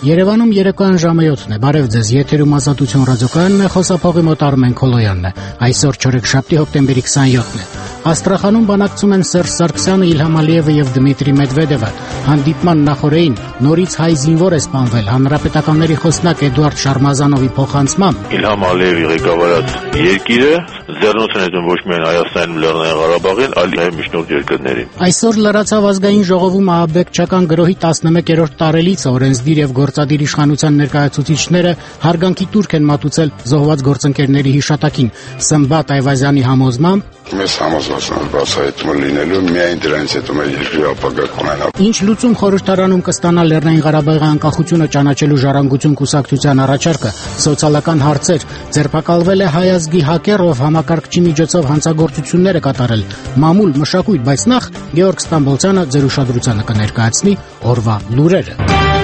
Երևանում երեկոյան ժամը 7-ն է, բարև ձեզ, եթերում Ազատություն ռադիոկայանն է, խոսափողի մոտ Արմեն Քոլոյանն է, այսօր չորեքշաբթի հոկտեմբերի 27-ն է։ Աստրախանում բանակցում են Սերժ Սարգսյանը, Իլհամ Ալիևը եւ Դմիտրի Մեդվեդևը։ Հանդիպման նախօրեին նորից հայ զինվոր է սպանվել, հանրապետականների խոսնակ Էդուարդ Շարմազանովի փոխանցմամբ Իլհամ Ալիևի ղեկավարած երկիրը ձեռնոցն է դնում ոչ միայն Հայաստանին, Լեռնային Ղարաբաղին, այլ հայ միջնորդ երկրներին։ Այսօր լրացավ ազգային ժողովում ահաբեկչական գրոհի 11-րդ տարելիցը, օրենսդիր եւ գործադիր իշխանության ներկայացուցիչները հարգանքի տուրք են մատուցել զոհված գործընկերների հիշատակին։ Սմբատ Այվազյանի համոզմամբ Մեզ համոզվածն բացահայտումը լինելու միայն դրանից հետո մեր երկրի ապագա կունենա։ Ինչ լուծում խորհրդարանում կստանա Լեռնային Ղարաբաղի անկախությունը ճանաչելու ժառանգություն կուսակցության առաջարկը, սոցիալական հարցեր, ձերբակալվել է հայ ազգի հակեր, ով համակարգչի միջոցով հանցագործություններ է կատարել, մամուլ, մշակույթ, բայց նախ Գեորգ Ստամբոլցյանը ձեր ուշադրությանը կներկայացնի օրվա լուրերը։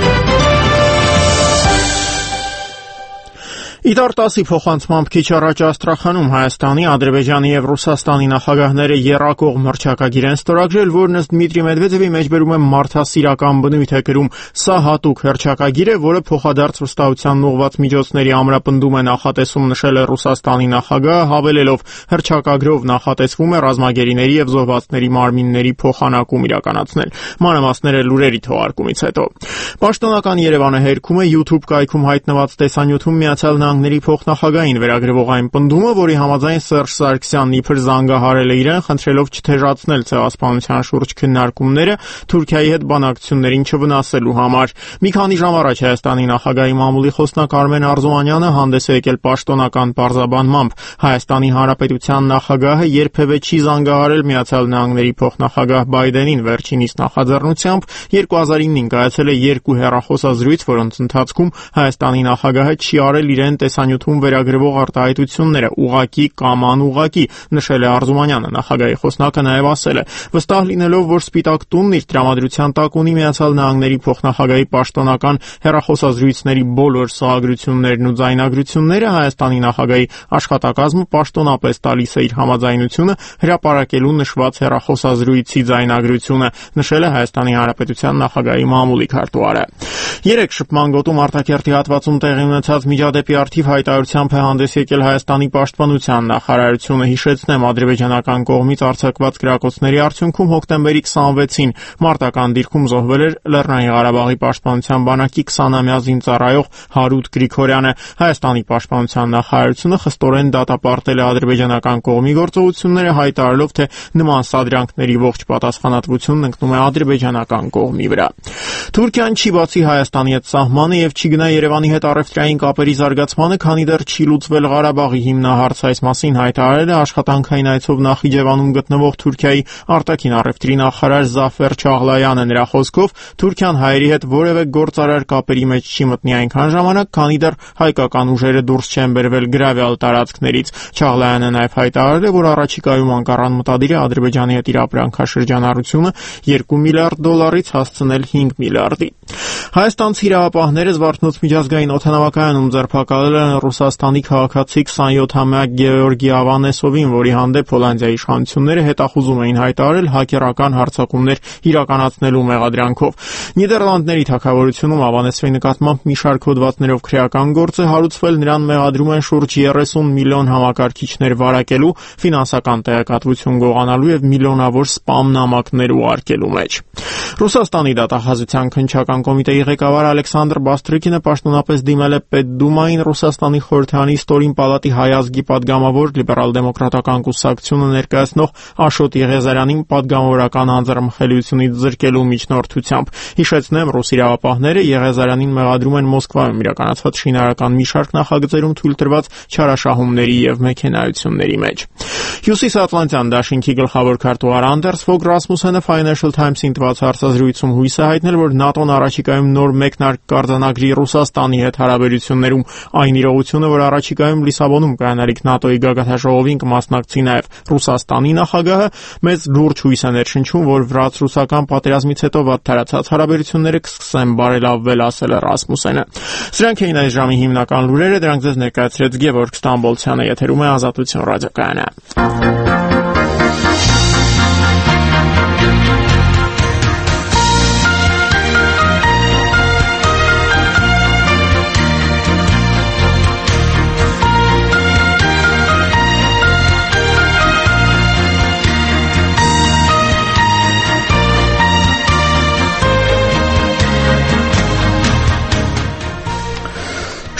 Իդար 10-ի փոխանցմամբ քիչ առաջ Աստրախանում Հայաստանի, Ադրբեջանի եւ Ռուսաստանի նախագահները եռակողմ մրցակցագիր են ստորագրել, որն ըստ Դմիտրի Մեդվեդևի մեջբերում է մարդասիրական բնույթ է կրում։ Սա հատուկ հռչակագիր է, որը փոխադարձ վստահության ուղղված միջոցների ամրապնդում է նախատեսում, նշել է Ռուսաստանի նախագահը, հավելելով հռչակագրով նախատեսվում է ռազմագերիների եւ զոհվածների մարմինների փոխանակում իրականացնել։ Մանրամասները լուրերի թողարկումից հետո։ Պաշտոնական Երևանը հերքում է YouTube կայքում հայտնված տեսանյութում Միացյալ Նահանգների փոխնախագահային վերագրվող այն պնդումը, որի համաձայն Սերժ Սարգսյանն իբր զանգահարել է իրեն, խնդրելով չթեժացնել ցեղասպանության շուրջ քննարկումները Թուրքիայի հետ բանակցություններին չվնասելու համար։ Մի քանի ժամ առաջ Հայաստանի նախագահի մամուլի խոսնակ Արմեն Արզումանյանը հանդես է եկել պաշտոնական պարզաբանմամբ։ Հայաստանի Հանրապետության նախագահը երբևէ չի զանգահարել Միացյալ Նահանգների փոխնախագահ Բայդենին, վերջինիս նախաձեռնությամբ 2009-ին կայացել է 2 հեռախոսազրույց, որոնց ընթացքում Հայաստանի նախագահը չի արել իրեն տեսանյութում վերագրվող արտահայտությունները ուղղակի կամ անուղղակի, նշել է Արզումանյանը։ Նախագահի խոսնակը նաև ասել է. վստահ լինելով, որ Սպիտակ տունն իր տրամադրության տակ ունի Միացյալ Նահանգների փոխնախագահի պաշտոնական հեռախոսազրույցների բոլոր սահագրություններն ու ձայնագրությունները, Հայաստանի նախագահի աշխատակազմը պաշտոնապես տալիս է իր համաձայնությունը հրապարակելու նշված հեռախոսազրույցի ձայնագրությունը, նշել է Հայաստանի Հանրապետության նախագահի մամուլի քարտուղարը։ Երեք շփման գոտում արտակերտի հատվածում տեղի ունեցած միջադեպի արդիվ հայտարարությամբ է հանդես եկել Հայաստանի պաշտպանության նախարարությունը։ Հիշեցնեմ, ադրբեջանական կողմից արձակված գրակոծների արդյունքում հոկտեմբերի 26-ին մարտական դիրքում զոհվել էր Լեռնային Ղարաբաղի պաշտպանության բանակի 20-ամյա զինծառայող Հարութ Գրիգորյանը։ Հայաստանի պաշտպանության նախարարությունը խստորեն դատապարտել է ադրբեջանական կողմի գործողությունները, հայտարարելով, թե նման սադրանքների ողջ պատասխանատվությունն ընկնում է ադրբեջանական կողմի վրա։ Թուրքիան չի բացի Հայաստանի հետ սահմանը եւ չի գնա Երևանի հետ առևտրային կապերի զարգացմանը, քանի դեռ չի լուծվել Ղարաբաղի հիմնահարցը։ Այս մասին հայտարարել է աշխատանքային այցով Նախիջևանում գտնվող Թուրքիայի արտաքին առևտրի նախարար Զաֆեր Չաղլայանը։ Նրա խոսքով Թուրքիան հայերի հետ որևէ գործարար կապերի մեջ չի մտնի այնքան ժամանակ, քանի դեռ հայկական ուժերը դուրս չեն բերվել գրավյալ տարածքներից։ Չաղլայանը նաև հայտարարել է, որ առաջիկայում Անկարան մտադիր է Ադրբեջանի հետ իր ապրանքաշրջանառությունը $2 միլիարդ հասցնել 5 միլիարդի։ Հայաստանցի իրավապահները Զվարթնոց միջազգային օդանավակայանում ձերբակալել են Ռուսաստանի քաղաքացի 27-ամյա Գեորգի Ավանեսովին, որի հանդեպ Հոլանդիայի իշխանությունները հետախուզում էին հայտարարել հակերական հարձակումներ իրականացնելու մեղադրանքով։ Նիդերլանդների թագավորությունում Ավանեսովի նկատմամբ մի շարք հոդվածներով քրեական գործ է հարուցվել, նրան մեղադրում են շուրջ 30 միլիոն համակարգիչներ վարակելու, ֆինանսական տեղեկատվություն գողանալու եւ միլիոնավոր սպամ նամակներ ուղարկելու մեջ։ Ռուսաստանի դատախազության քննչական կոմիտեի ղեկավար Ալեքսանդր Բաստրիկինը պաշտոնապես դիմել է Պետդումային Ռուսաստանի խորհրդարանի ստորին պալատի հայ ազգի падգամավոր լիբերալ-դեմոկրատական կուսակցությունը ներկայացնող Աշոտ Եղիազարյանին падգամավորական անձեռնմխելիությունից զրկելու միջնորդությամբ։ Հիշեցնեմ, ռուս իրավապահները Եղիազարյանին մեղադրում են Մոսկվայում իրականացված շինարարական մի շարք նախագծերում թույլ տրված չարաշահումների եւ մեքենայությունների մեջ։ Հյուսիսատլանտյան դաշինքի գլխավոր քարտուղար Անդերս Ֆոգ Ռասմուսենը Financial Times-ին տված հարցազրույցում հույս է հայտնել, որ ՆԱՏՕ-ն առաջիկայում նոր մեկնարկ կարձանագրի Ռուսաստանի հետ հարաբերություններում, այն իրողությունը, որ առաջիկայում Լիսաբոնում կայանալիք ՆԱՏՕ-ի գագաթնաժողովին կմասնակցի նաև Ռուսաստանի նախագահը, մեծ լուրջ հույս է ներշնչում, որ վրաց-ռուսական պատերազմից հետո վատթարացած հարաբերությունները կսկսեն բարելավվել, ասել է Ռասմուսենը։ Սրանք էին այս ժամի հիմնական լուրերը, դրանք ձեզ ներկայացրեց Գևորգ Ստամբոլցյանը, եթերում է Ազատություն ռադիոկայանը։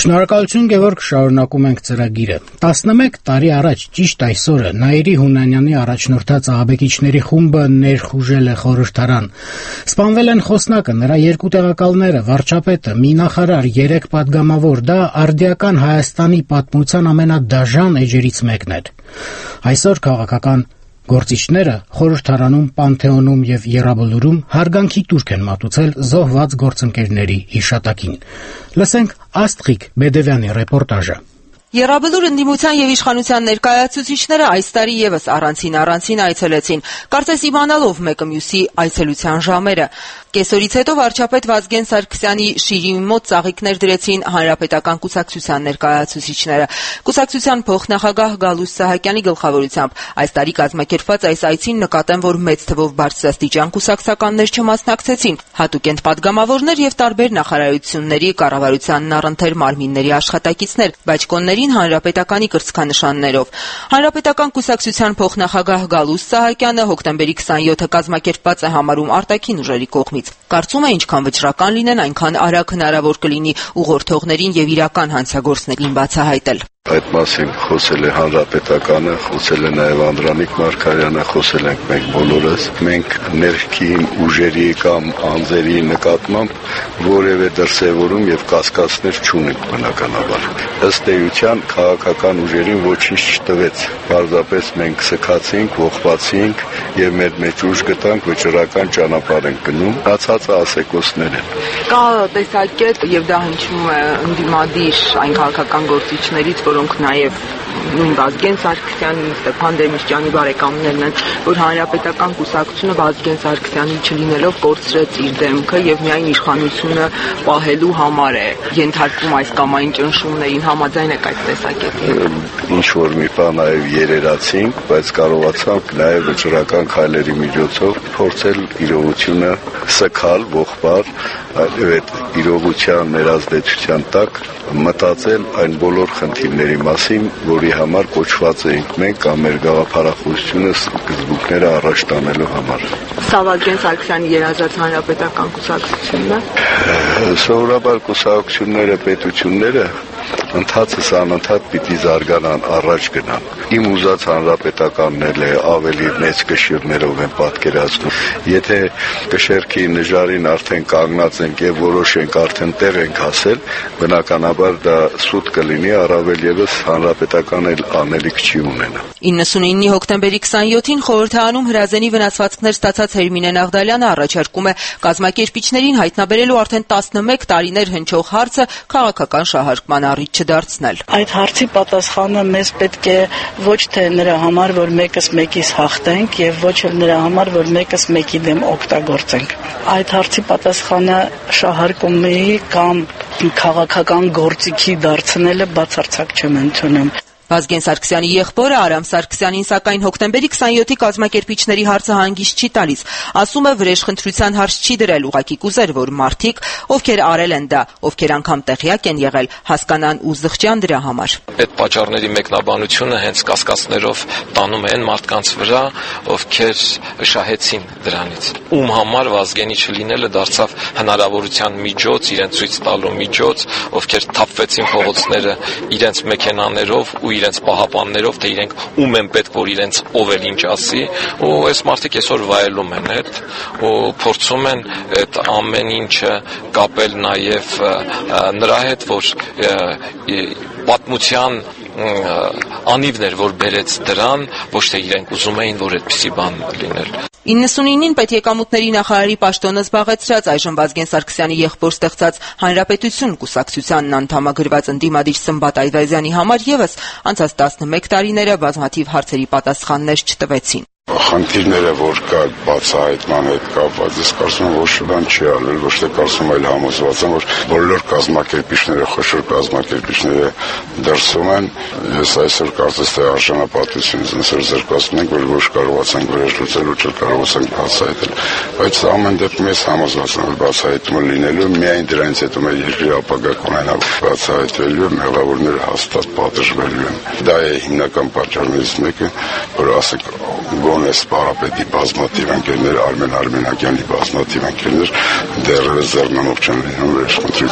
Շնորհակալություն Գևորգ, շարունակում ենք ծրագիրը։ 11 տարի առաջ ճիշտ այսօրը Նաիրի Հունանյանի առաջնորդած ահաբեկիչների խումբը ներխուժել է խորհրդարան։ Սպանվել են խոսնակը, նրա 2 տեղակալները, վարչապետը, մի նախարար, 3 падգամավոր։ Դա արդիական Հայաստանի պատմության ամենադաժան էջերից մեկն էր։ Այսօր քաղաքական գործիչները խորհրդարանում, Պանթեոնում եւ Եռաբլուրում հարգանքի տուրք են մատուցել զոհված գործընկերների հիշատակին։ Լսենք Աստղիկ Բեդևյանի ռեպորտաժը։ Եռաբլուր ընդդիմության եւ իշխանության ներկայացուցիչները այս տարի եւս առանցին այցելեցին, կարծես իմանալով մեկը մյուսի այցելության ժամերը։ Կեսօրից հետո վարչապետ Վազգեն Սարգսյանի շիրի մոտ ծաղիկներ դրեցին Հանրապետական կուսակցության ներկայացուցիչները։ Կուսակցության փոխնախագահ Գալուստ Սահակյանի գլխավորությամբ այս տարի կազմակերպված այս այցին նկատեն, որ մեծ թվով բարձրաստիճան կուսակցականներ չմասնակցեցին, հատուկենտ падգամավորներ եւ տարբեր նախարարությունների կառավարությանն առընթեր մարմինների աշխատակիցներ, բաճկոնների Հանրապետականի կրծքանշաններով։ Հանրապետական կուսակցության փոխնախագահ Գալուստ Սահակյանը հոկտեմբերի 27-ը կազմակերպված է համարում արտաքին ուժերի կողմից։ Կարծում է, ինչքան վճռական լինեն, այնքան արագ հնարավոր կլինի ուղղորդողներին եւ իրական հանցագործներին բացահայտել։ Այդ մասին խոսել է Հանրապետականը, խոսել է նաև Անդրանիկ Մարգարյանը, խոսել ենք մենք բոլորս։ Մենք ներքին ուժերի կամ անձերի նկատմամբ որևէ դրսևորում եւ կասկածներ չունենք բնականաբար։ Ըստ էության քաղաքական ուժերին ոչինչ չտվեց։ Պարզապես մենք սքացինք, ողբացինք եւ մեր մեջ ուժ գտանք, վճռական ճանապարհ ենք գնում։ Հացածը ասեկոսներ են։ Կա տեսակետ եւ դա հնչում է ընդդիմադիր այն քաղաքական գործիչներից, որոնք նաև նույն Վազգեն Սարգսյանի, Ստեփան Դեմիրճյանի բարեկամներն են, որ Հանրապետական կուսակցությունը Վազգեն Սարգսյանի չլինելով կորցրեց իր դեմքը եւ միայն իշխանությունը պահելու համար է ենթարկում այս կամ այն ճնշումներին, համաձայն եք այդ տեսակետին։ Ինչ որ մի բան նաև երերացինք, բայց կարողացանք նաև վճռական քայլերի միջոցով փորձել իրողությունը սքալ, ողբալ, այդ իրողության ներազդեցության տակ մտածել այն բոլոր խնդիրների մասին, որի համար կոչված էինք մենք կամ մեր գաղափարախոսությունը սկզբունքները առաջ տանելու համար։ Սա Վազգեն Սարգսյանի երազած Հանրապետական կուսակցությունն է։ Սովորաբար կուսակցությունները, պետությունները ընթացս անընդհատ պիտի զարգանան, առաջ գնան։ Իմ ուզած հանրապետականն էլ է ավելի մեծ կշիռներով են պատկերացնում։ Եթե կշեռքի նժարին արդեն կանգնած ենք եւ որոշենք արդեն տեղ ենք հասել, բնականաբար դա սուտ կլինի, առավել եւս հանրապետական էլ անելիք չի ունենա։ 99-ի հոկտեմբերի 27-ին խորհրդարանում հրազենի վնասվածքներ ստացած Հերմինե Նաղդալյանը առաջարկում է կազմակերպիչներին հայտնաբերելու արդեն 11 տարիներ հնչող հարցը քաղաքական շահարկման առիթ չդարձնել։ Այդ հարցի պատասխանը մեզ պետք է ոչ թե նրա համար, որ մեկս մեկից հաղթենք եւ ոչ էլ նրա համար, որ մեկս մեկի դեմ օգտագործենք։ Այդ հարցի պատասխանը շահարկումի կամ քաղաքական գործիքի դարձնելը բացարձակ չեմ ընդունում։ Վազգեն Սարգսյանի եղբորը Արամ Սարգսյանին սակայն հոկտեմբերի 27-ի կազմակերպիչների հարցը հանգիստ չի տալիս։ Ասում է, վրեժխնդրության հարց չի դրել, ուղղակի կուզեր, որ մարդիկ, ովքեր արել են դա, ովքեր անգամ տեղյակ են եղել, հասկանան ու զղջան դրա համար։ Այդ պատճառների մեկնաբանությունը հենց կասկածներով տանում են մարդկանց վրա, ովքեր շահեցին դրանից։ Ում համար Վազգենի չլինելը դարձավ հնարավորության միջոց, իրենց ցույց տալու միջոց, ովքեր թափվեցին փողոցները իրենց մեքենաներով ու իրենց պահապաններով, թե իրենք ում են պետք, որ իրենց ով էլ ինչ ասի, ու այս մարդիկ այսօր վայելում են այդ, ու փորձում են այդ ամեն ինչը կապել նաև նրա հետ, որ պատմության անիվն էր, որ բերեց դրան, ոչ թե իրենք ուզում էին, որ այդպիսի բան լիներ։ 99-ին պետեկամուտների նախարարի պաշտոնը զբաղեցրած այժմ Վազգեն Սարգսյանի եղբոր ստեղծած Հանրապետություն կուսակցությանն անդամագրված ընդդիմադիր Սմբատ Այվազյանի համար եւս անցած 11 տարիները բազմաթիվ հարցերի պատասխաններ չտվեցին։ Խնդիրները, որ կա բացահայտման հետ կապված, ես կարծում եմ, ոչ բան չի արվել, ոչ թե կարծում այլ համոզված եմ, որ բոլոր կազմակերպիչները, խոշոր կազմակերպիչները դրսում են։ Ես այսօր կարծես թե արժանապատվությունից նսեր զրկացնում ենք, որ ոչ կարողացանք վերջլուծել ու չկարողացանք բացահայտել։ Բայց ամեն դեպքում ես համոզված եմ, որ բացահայտումը լինելու միայն դրանից հետո մեր երկրի ապագա կունենա բացահայտվելու է, մեղավորները հաստատ պատժվելու են։ Դա է հիմնական պատճառներից մեկը, որ ասենք գոնե Սպարապետի բազմաթիվ ընկերներ, Արմեն Արմենակյանի բազմաթիվ ընկերներ դեռևս ձեռնամուխ չեն լինում վերջնությունից։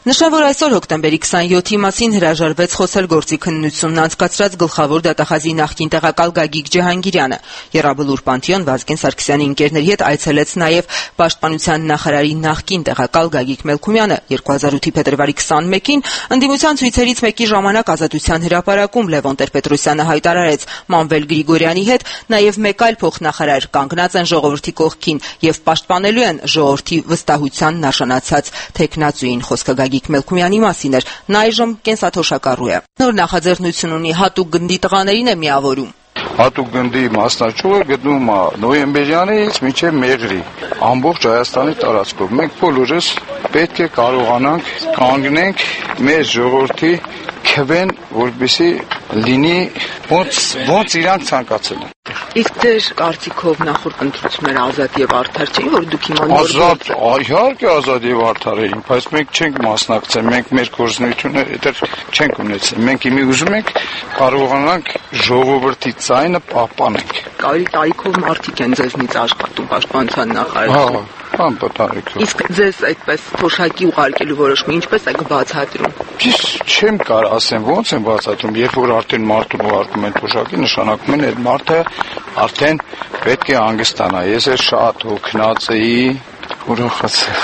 Նշան, որ այսօր հոկտեմբերի 27-ի մասին հրաժարվեց խոսել գործի քննությունն անցկացրած գլխավոր դատախազի նախկին տեղակալ Գագիկ Ջահանգիրյանը։ Եռաբլուր Պանթեոն Վազգեն Սարգսյանի ընկերների հետ այցելեց նաև Պաշտպանության նախարարի նախկին տեղակալ Գագիկ Մելքումյանը 2008-ի փետրվարի 21-ին ընդդիմության ցույցերից մեկի ժամանակ Ազատության հրապարակում Լևոն Տեր-Պետրոսյանը հայտարարեց Մանվել Գրիգորյանի հետ նաև մեկ այլ փոխնախարար կանգնած են ժողովրդի կողքին եւ պաշտպանելու են ժողովրդի վստահությանն արժանացած թեկնածուին։ Խոսքը Գագիկ Մելքումյանի մասին էր, նա այժմ կենսաթոշակառու է։ Նոր նախաձեռնություն ունի հատուկ գնդի տղաներին է միավորում։ Հատուկ գնդի մասնաճյուղը գտնվում է Նոյեմբերյանից մինչև Մեղրի, ամբողջ Հայաստանի տարածքով։ Մենք բոլորս պետք է կարողանանք կանգնենք մեր ժողովրդի քվեն, որպեսզի լինի ոնց իրանք ցանկացել են։ Իսկ ձեր կարծիքով նախորդ ընտրությունները ազատ եւ արդար չէին, որ դուք հիմա ազատ, իհարկե ազատ եւ արդար էին, բայց մենք չենք մասնակցել, մենք մեր գործունեությունը դեռ չենք ունեցել։ Մենք իմի ուզում ենք կարողանանք ժողովրդի ձայնը պահպանենք։ Կարելի տարիքով մարդիկ են ձեզնից աշխատում պաշտպանության նախարարությունում։ Անպատառիկով։ Իսկ ձեզ այդպես թոշակի ուղարկելու որոշումը ինչպես եք բացատրում։ Ճիշտ չեմ կարող ասեմ ոնց եմ բացատրում, երբ որ արդեն մարդուն ուղարկում են թոշակի, նշանակում են այդ մարդը արդեն պետք է հանգստանա։ Ես էլ շատ հոգնած էի, ուրախացա։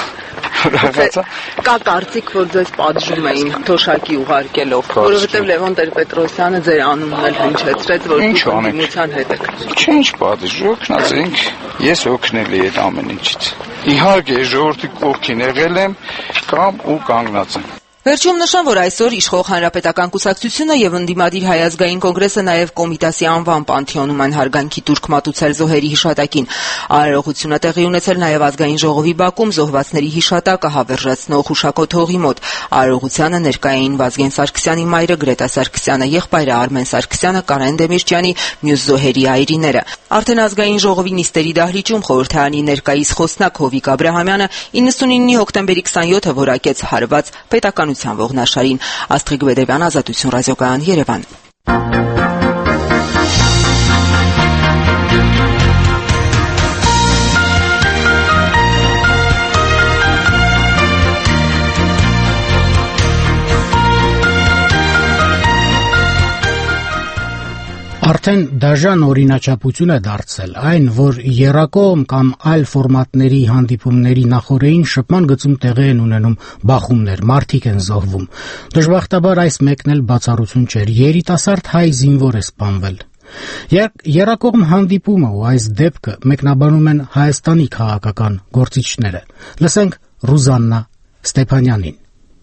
Կա կարծիք, որ ձեզ պատժում էին թոշակի ուղարկելով, որովհետև Լևոն Տեր-Պետրոսյանը ձեր անունն էլ հնչեցրեց, որ դուք ընդդիմության հետ եք։ Ինչ պատժ, հոգնած ենք, ես հոգնել եմ այդ ամեն ինչից։ Իհարկե, ժողովրդի կողքին եղել եմ կամ ու կանգնած եմ։ Վերջում նշան, որ այսօր իշխող Հանրապետական կուսակցությունը եւ ընդդիմադիր Հայ ազգային կոնգրեսը նաեւ Կոմիտասի անվան Պանթեոնում են հարգանքի տուրք մատուցել զոհերի հիշատակին։ Արարողությունը տեղի ունեցել նաեւ ազգային ժողովի բակում զոհվածների հիշատակը հավերժացնող հուշակոթ հողի մոտ։ Արարողությանը ներկայ էին Վազգեն Սարգսյանի մայրը Գրետա Սարգսյանը, եղբայրը Արմեն Սարգսյանը, Կարեն Դեմիրճյանի, մյուս զոհերի այրիները։ Արդեն ազգային ժողովի նիստերի դահլիճում խորհրդարանի ներկայիս խոսնակ Հովիկ Աբրահամյանը 99-ի հոկտեմբերի 27-ը որակեց հարված պետական ողնաշարին։ Աստղիկ Բեդևյան, Ազատություն ռադիոկայան, Երևան։ Արդեն դաժան օրինաչափություն է դարձել այն, որ եռակողմ կամ այլ ֆորմատների հանդիպումների նախօրեին շփման գծում տեղի են ունենում բախումներ, մարդիկ են զոհվում։ Դժբախտաբար այս մեկն էլ բացառություն չէր։ Երիտասարդ հայ զինվոր է սպանվել։ Եռակողմ հանդիպումը ու այս դեպքը մեկնաբանում են Հայաստանի քաղաքական գործիչները։ Լսենք Ռուզաննա Ստեփանյանին։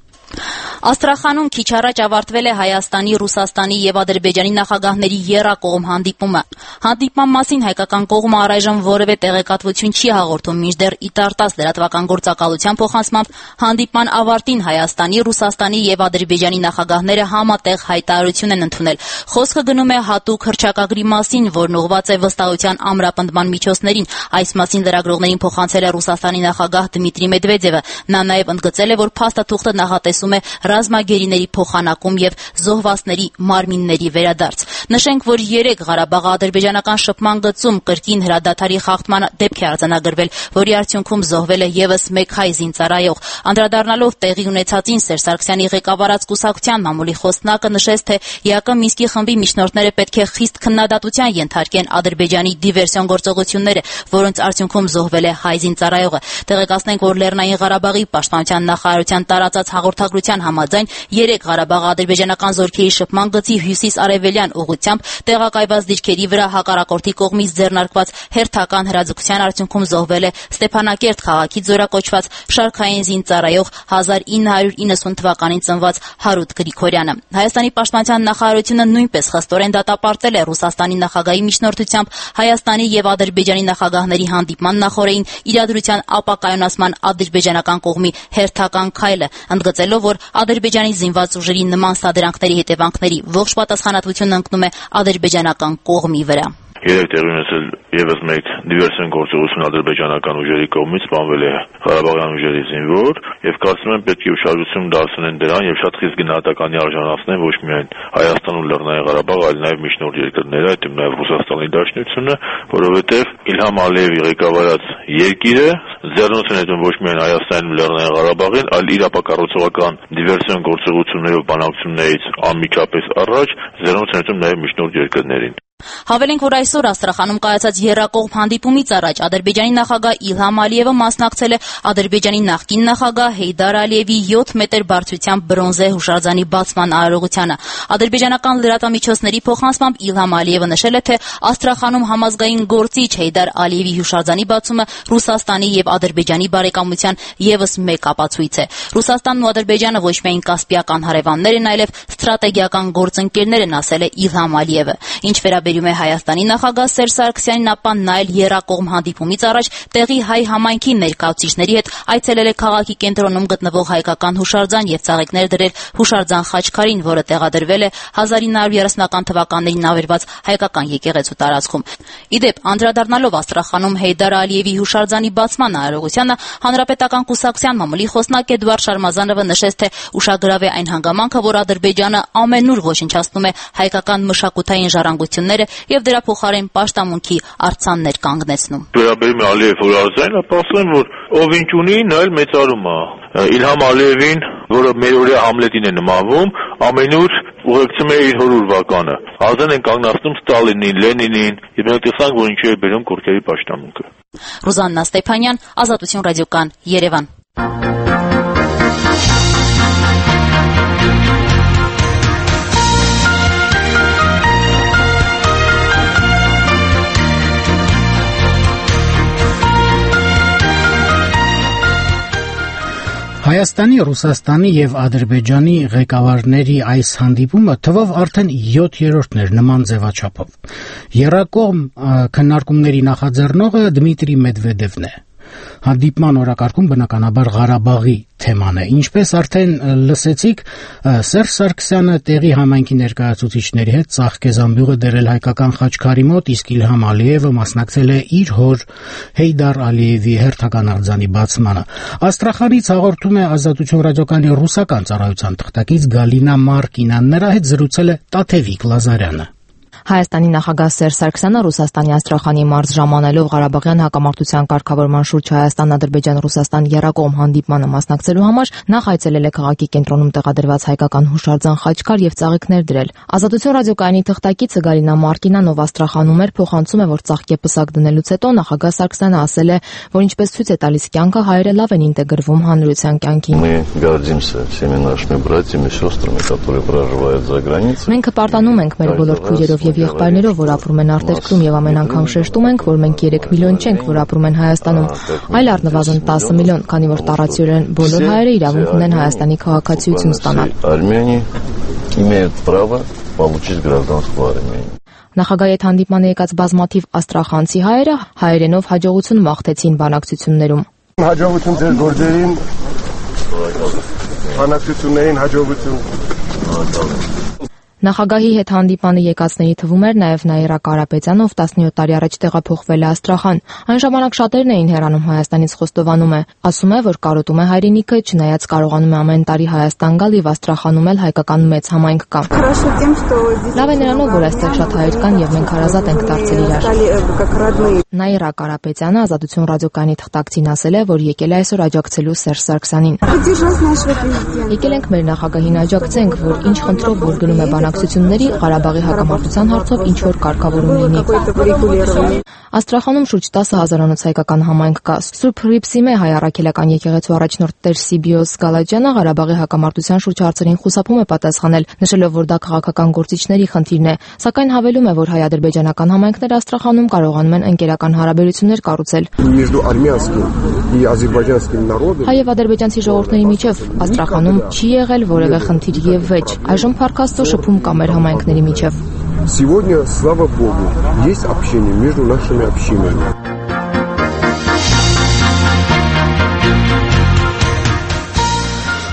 Աստրախանում քիչ առաջ ավարտվել է Հայաստանի, Ռուսաստանի եւ Ադրբեջանի նախագահների եռակողմ հանդիպումը։ Հանդիպման մասին հայկական կողմը առայժմ որևէ տեղեկատվություն չի հաղորդում, մինչդեռ ԻՏԱՐ-10 լրատվական գործակալության փոխանցմամբ հանդիպման ավարտին Հայաստանի, Ռուսաստանի եւ Ադրբեջանի նախագահները համատեղ հայտարարություն են ընդունել։ Խոսքը գնում է հատուկ հռչակագրի մասին, որն ուղղված է վստահության ամրապնդման միջոցներին։ Այս մասին լրագրողներին փոխանցել է Ռուսաստանի նախագահ Դմիտրի Մեդվեդևը։ Նա նաեւ ընդգծել է, որ փաստաթուղթը նախատեսում է ռազմագերիների փոխանակում եւ զոհվածների մարմինների վերադարձ։ Նշենք, որ 3 Ղարաբաղ-ադրբեջանական շփման գծում կրկին հրադադարի խախտման դեպք է արձանագրվել, որի արդյունքում զոհվել է եւս 1 հայ զինծառայող։ Անդրադառնալով տեղի ունեցածին Սերժ Սարգսյանի ղեկավարած կուսակցության մամուլի խոսնակը նշեց, թե ԵԱԿ Մինսկի խմբի միջնորդները պետք է խիստ քննադատության ենթարկեն Ադրբեջանի դիվերսիոն գործողությունները, որոնց արդյունքում զոհվել է հայ զինծառայողը։ Տեղեկացնենք, որ Լեռնային Ղարաբաղի պաշտպանության նախարարության տարածած հաղորդագրության համաձայն 3 Ղարաբաղ-ադրբեջանական զորքերի շփման գծի հյուսիս-արևելյան ուղղությամբ տեղակայված դիրքերի վրա հակառակորդի կողմից ձեռնարկված հերթական հրաձգության արդյունքում զոհվել է Ստեփանակերտ քաղաքից զորակոչված շարքային զինծառայող 1990 թվականին ծնված Հարութ Գրիգորյանը։ Հայաստանի պաշտպանության նախարարությունը նույնպես խստորեն դատապարտել է Ռուսաստանի նախագահի միջնորդությամբ Հայաստանի եւ Ադրբեջանի նախագահների հանդիպման նախօրեին իրադրության ապակայունացման ադրբեջանական կողմի հերթական քայլը, ընդգծելով, որ Ադրբեջանի զինված ուժերի նման սադրանքների հետևանքների ողջ պատասխանատվությունն ընկնում է ադրբեջանական կողմի վրա։ Երեք տեղի ունեցել եւս մեկ դիվերսիոն գործողություն ադրբեջանական ուժերի կողմից, սպանվել է Ղարաբաղյան ուժերի զինվոր, եւ կարծում եմ պետք է ուշադրություն դարձնեն դրան եւ շատ խիստ գնահատականի արժանացնեն ոչ միայն Հայաստան ու Լեռնային Ղարաբաղ, այլ նաեւ միջնորդ երկրները, այդ նաեւ Ռուսաստանի Դաշնությունը, որովհետեւ Իլհամ Ալիևի ղեկավարած երկիրը ձեռնոց է նետում ոչ միայն Հայաստանին ու Լեռնային Ղարաբաղին, այլ իր ապակառուցողական դիվերսիոն գործողություններով բանակցություններից անմիջապես առաջ ձեռնոց է նետում նաեւ միջնորդ երկրներին։ Հավելենք, որ այսօր Աստրախանում կայացած եռակողմ հանդիպումից առաջ Ադրբեջանի նախագահ Իլհամ Ալիևը մասնակցել է Ադրբեջանի նախկին նախագահ Հեյդար Ալիևի 7 մետր բարձրությամբ բրոնզե հուշարձանի բացման արարողությանը։ Ադրբեջանական լրատվամիջոցների փոխանցմամբ Իլհամ Ալիևը նշել է, թե Աստրախանում համազգային գործիչ Հեյդար Ալիևի հուշարձանի բացումը Ռուսաստանի եւ Ադրբեջանի բարեկամության եւս մեկ ապացույց է։ Ռուսաստանն ու Ադրբեջանը ոչ միայն կասպիական հարևաններ են, այլև ստրատեգիական գործընկերներ են, ասել է Իլհամ Ալիևը։ Ինչ վերաբերում է Հայաստանի նախագահ Սերժ Սարգսյանին, ապա նա էլ եռակողմ հանդիպումից առաջ տեղի հայ համայնքի ներկայացուցիչների հետ այցելել է քաղաքի կենտրոնում գտնվող հայկական հուշարձան եւ ծաղիկներ դրել հուշարձան խաչքարին, որը տեղադրվել է 1930-ական թվականներին ավերված հայկական եկեղեցու տարածքում։ Իդեպ, անդրադառնալով Աստրախանում Հեյդար Ալիևի հուշարձանի բացման արարողությանը, Հանրապետական կուսակցության մամուլի խոսնակ Էդվարդ Շարմազանովը նշեց, թե ուշագրավ է այն հանգամանքը, որ Ադրբեջանը ամենուր ոչնչացնում է հայկական մշակութային ժառանգությունները եւ դրա փոխարեն պաշտամունքի արձաններ կանգնեցնում։ Վերաբերում է Ալիև հորարձանին, ապա ասում եմ, որ ով ինչ ունի, նա էլ մեծարում է։ Իլհամ Ալիևին, որը մերօրյա Համլետին է նմանվում, ամենուր ուղեկցում է իր հոր ուրվականը։ Ազեն են կանգնացնում Ստալինին, Լենինին, եւ մենք տեսանք, որ ինչու է բերում կորքերի պաշտամունքը։ Ռուզաննա Ստեփանյան, Ազատություն ռադիոկան, Երևան։ Հայաստանի, Ռուսաստանի եւ Ադրբեջանի ղեկավարների այս հանդիպումը թվով արդեն 7-րդն էր նման ձևաչափով։ Եռակողմ քննարկումների նախաձեռնողը Դմիտրի Մեդվեդևն է։ Հանդիպման օրակարգում բնականաբար Ղարաբաղի թեման է։ Ինչպես արդեն լսեցիք, Սերժ Սարգսյանը տեղի համայնքի ներկայացուցիչների հետ ծաղկեզամբյուղը դրել հայկական խաչքարի մոտ, իսկ Իլհամ Ալիևը մասնակցել է իր հոր Հեյդար Ալիևի հերթական արձանի բացմանը։ Աստրախանից հաղորդում է Ազատություն ռադիոկանի ռուսական ծառայության թղթակից Գալինա Մարկինան, նրա հետ զրուցել է Տաթևիկ Լազարյանը։ Հայաստանի նախագահ Սերժ Սարգսյանը Ռուսաստանի Աստրախանի մարզ ժամանելով Ղարաբաղյան հակամարտության կարգավորման շուրջ Հայաստան-Ադրբեջան-Ռուսաստան եռակողմ հանդիպմանը մասնակցելու համար նախ այցելել է քաղաքի կենտրոնում տեղադրված հայկական հուշարձան խաչքար եւ ծաղիկներ դրել։ Ազատություն ռադիոկայանի թղթակիցը Գալինա Մարկինան, ով Աստրախանում էր, փոխանցում է, որ ծաղկեպսակ դնելուց հետո նախագահ Սարգսյանը ասել է, որ ինչպես ցույց է տալիս կյանքը, հայերը լավ են ինտեգրվում հանրության կյանքին։ Մենք հպարտանում ենք մեր բոլոր քույրերով եւ եղբայրներով, որ ապրում են արտերկրում, եւ ամեն անգամ շեշտում ենք, որ մենք 3 միլիոն չենք, որ apրում են Հայաստանում, այլ առնվազն 10 միլիոն, քանի որ տարածիորեն բոլոր հայերը իրավունք ունեն Հայաստանի քաղաքացիություն ստանալ։ Նախագահի հետ հանդիպմանը եկած բազմաթիվ աստրախանցի հայերը հայերենով հաջողություն մաղթեցին բանակցություններում։ Հաջողություն ձեր գործերին, բանակցություններին հաջողություն։ Նախագահի հետ հանդիպանը եկածների թվում էր նաև Նաիրա Կարապետյանը, ով 17 տարի առաջ տեղափոխվել է Աստրախան։ Այն ժամանակ շատերն էին հեռանում Հայաստանից, խոստովանում է։ Ասում է, որ կարոտում է հայրենիքը, չնայած կարողանում է ամեն տարի Հայաստան գալ եւ Աստրախանում էլ հայկական մեծ համայնք կա։ Լավ է նրանով, որ այստեղ շատ հայեր կան եւ մենք հարազատ ենք դարձել իրար։ Նաիրա Կարապետյանը Ազատություն ռադիոկայանի թղթակցին ասել է, որ եկել է այսօր աջակցելու Սերժ Սարգսյանին։ Եկել ենք մեր նախագահին աջակցենք, որ ինչ խնդրով որ գնում է բանակցությունների Ղարաբաղի հակամարտության հարցով ինչ որ կարգավորում լինի։ Աստրախանում շուրջ 10,000-անոց հայկական համայնք կա։ Սուրբ Հռիփսիմե հայ առաքելական եկեղեցու առաջնորդ Տեր Սիբիոս Գալաջյանը Ղարաբաղի հակամարտության շուրջ հարցերին խուսափում է պատասխանել, նշելով, որ դա քաղաքական գործիչների խնդիրն է, սակայն հավելում է, որ հայ-ադրբեջանական համայնքները Աստրախանում կարողանում են ընկերական հարաբերություններ կառուցել։ Հայ եւ ադրբեջանցի ժողովուրդների միջև Աստրախանում չի եղել որևէ խնդիր եւ վեճ։ Այժմ Փառք Աստծո շփում կա մեր համայնքների միջև։ Сегодня, слава Богу, есть общение между нашими общинами.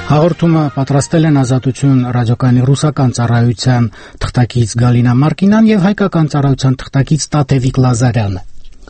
Հաղորդումը պատրաստել են Ազատություն ռադիոկայանի ռուսական ծառայության թղթակից Գալինա Մարկինան եւ հայկական ծառայության թղթակից Տաթևիկ Լազարյանը։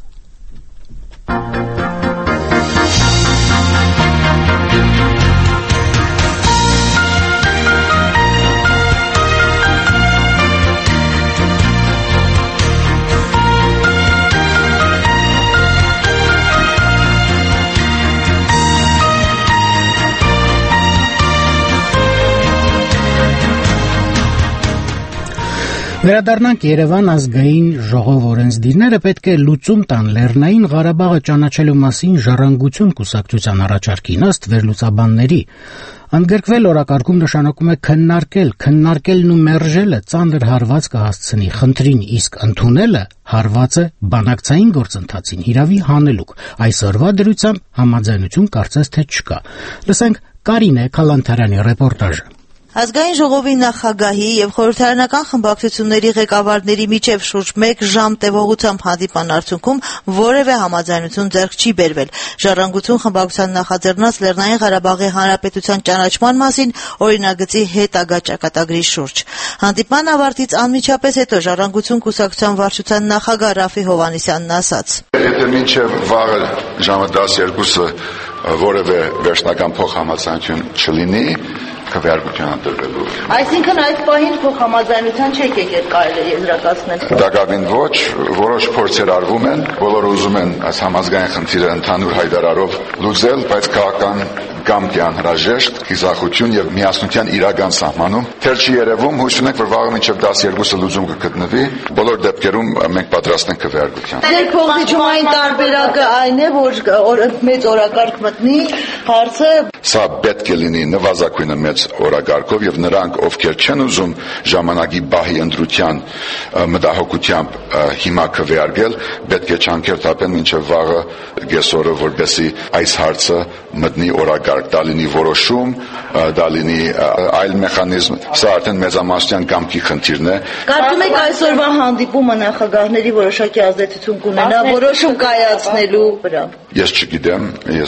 Վերադառնանք Երևան ազգային ժողով օրենսդիրները պետք է լուծում տան Լեռնային Ղարաբաղը ճանաչելու մասին ժառանգություն կուսակցության առաջարկին ըստ վերլուծաբանների։ Ընդգրկվել օրակարգում նշանակում է քննարկելն ու մերժելը ծանր հարված կհասցնի խնդրին, իսկ ընդունելը հարվածը բանակցային գործընթացին հիրավի հանելուկ։ Այսօրվա դրությամբ համաձայնություն կարծես թե չկա։ Լսենք Կարինե Քալանթարյանի ռեպորտաժը։ Ազգային ժողովի նախագահի եւ խորհրդարանական խմբակցությունների ղեկավարների միջև շուրջ 1 ժամ տևողությամբ հանդիպան արդյունքում որևէ համաձայնություն ձեռք չի բերվել։ Ժառանգություն խմբակցության նախաձեռնած Լեռնային Ղարաբաղի Հանրապետության ճանաչման մասին օրինագծի հետագա ճակատագրի շուրջ։ Հանդիպման ավարտից անմիջապես հետո Ժառանգություն կուսակցության վարչության նախագահ Ռաֆի Հովհաննիսյանն ասաց. Եթե մինչև վաղը ժամը 12-ը որևէ վերջնական փոխհամաձայնություն չլինի, քվեարկության դրվելու։ Այսինքն այդ պահին փոխհամաձայնության չեք եկել կարելի եզրակացնել։ Դակավին ոչ, որոշ փորձեր արվում են, բոլորը ուզում են այս համազգային խնդիրը ընդհանուր հայտարարով լուծել, բայց քաղաքական կամքի անհրաժեշտ խիզախություն եւ միասնության իրական սահմանում թեր չի երևում, հույս ունենք, որ վաղը մինչև 12-ը լուծում կգտնվի, բոլոր դեպքերում մենք պատրաստ ենք քվեարկության։ Ձեր փոխիչումային տարբերակը այն է, որ մեծ օրակարգ մտնի, հարցը Սա պետք է լինի նվազագույնը մեծ օրակարգով եւ նրանք, ովքեր չեն ուզում ժամանակի բահի ընտրության մտահոգությամբ հիմա քվեարկել, պետք է չանկերտապեն մինչև վաղը գեսորը, որպեսզի այս հարցը մտնի օրակարգ, դա լինի որոշում, դա լինի այլ մեխանիզմ, սա արդեն մեծամասնության կամքի խնդիրն է։ Կարծում եք այսօրվա հանդիպումը նախագահների որոշակի ազդեցություն կունենա որոշում կայացնելու վրա։ Ես չգիտեմ, ես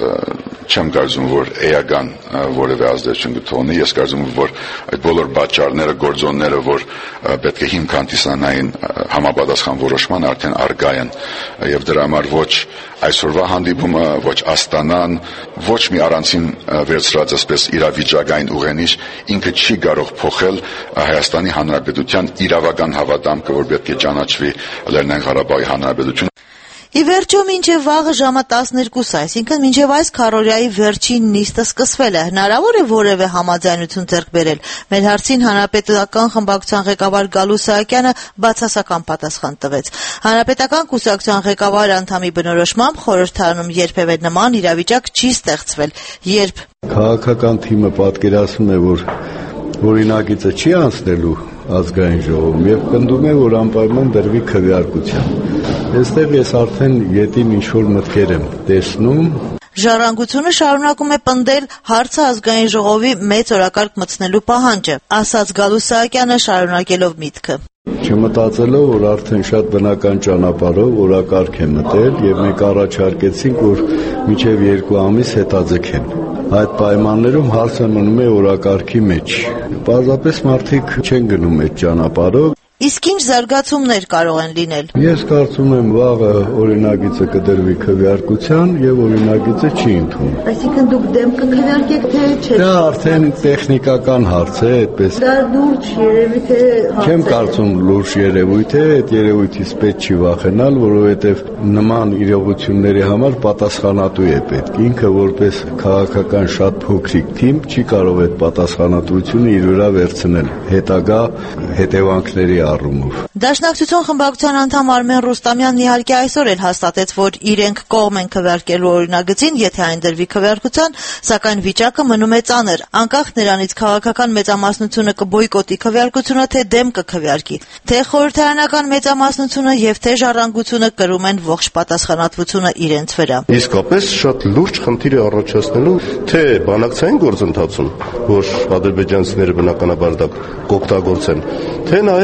չեմ կարծում, որ էական որևէ ազդեցություն կթողնի, ես կարծում եմ, որ այդ բոլոր պատճառները, գործոնները, որ պետք է հիմք հանդիսանային համապատասխան որոշման արդեն առկա են եւ դրա համար ոչ այսօրվա հանդիպումը, ոչ Աստանան, ոչ մի առանցին վերցրած այսպես իրավիճակային ուղենիշ ինքը չի կարող փոխել Հայաստանի Հանրապետության իրավական հավատամքը, որ պետք է ճանաչվի Լեռնային Ղարաբաղի Հանրապետություն։ Ի վերջո մինչև վաղը ժամը 12, այսինքն մինչև այս քառօրյայի վերջին նիստը սկսվել է, հնարավոր է որևէ համաձայնություն ձեռք բերել։ Մեր հարցին Հանրապետական խմբակցության ղեկավար Գալու Սահակյանը բացասական պատասխան տվեց։ Հանրապետական կուսակցության ղեկավար անդամի բնորոշմամբ խորհրդարանում երբևէ նման իրավիճակ չի ստեղծվել, երբ քաղաքական թիմը պատկերացնում է, որ օրինագիծը չի անցնելու ազգային ժողովում եւ պնդում է, որ անպայման դրվի քվեարկության։ Այստեղ ես արդեն յետին ինչ-որ մտքեր եմ տեսնում։ Ժառանգությունը շարունակում է պնդել հարցը ազգային ժողովի մեծ օրակարգ մտցնելու պահանջը, ասաց Գալու Սահակյանը շարունակելով միտքը։ Չմտածելով, որ արդեն շատ բնական ճանապարհով օրակարգ է մտել եւ մենք առաջարկեցինք, որ մինչեւ 2 ամիս հետաձգեն։ Այդ պայմաններում հարցը մնում է օրակարգի մեջ։ Պարզապես մարդիկ չեն գնում այդ ճանապարհով։ Իսկ ինչ զարգացումներ կարող են լինել։ Ես կարծում եմ վաղը օրինագիծը կդրվի քվեարկության եւ օրինագիծը չի ընդունվում։ Այսինքն դուք դեմ կքվեարկեք թե չէ։ Դա արդեն տեխնիկական հարց է, այդպես։ Դա լուրջ երևույթ է։ Չեմ կարծում լուրջ երևույթ է, այդ երևույթից պետք չի վախենալ, որովհետեւ նման իրողությունների համար պատասխանատու է պետք։ Ինքը որպես քաղաքական շատ փոքրիկ թիմ չի կարող այդ պատասխանատվությունը իր վրա վերցնել հետագա հետևանքների առումով։ Դաշնակցություն խմբակցության անդամ Արմեն Ռուստամյանն իհարկե այսօր էլ հաստատեց, որ իրենք կողմ են քվեարկելու օրինագծին, եթե այն դրվի քվեարկության, սակայն վիճակը մնում է ծանր։ Անկախ նրանից քաղաքական մեծամասնությունը կբոյկոտի քվեարկությունը, թե դեմ կքվեարկի, թե խորհրդարանական մեծամասնությունը եւ թե ժառանգությունը կրում են ողջ պատասխանատվությունը իրենց վրա։ Իսկապես շատ լուրջ խնդիր է առաջացնելու թե բանակցային գործընթացում, որ ադրբեջանցիները բնականաբար դա կօգտագործեն, թե նաեւ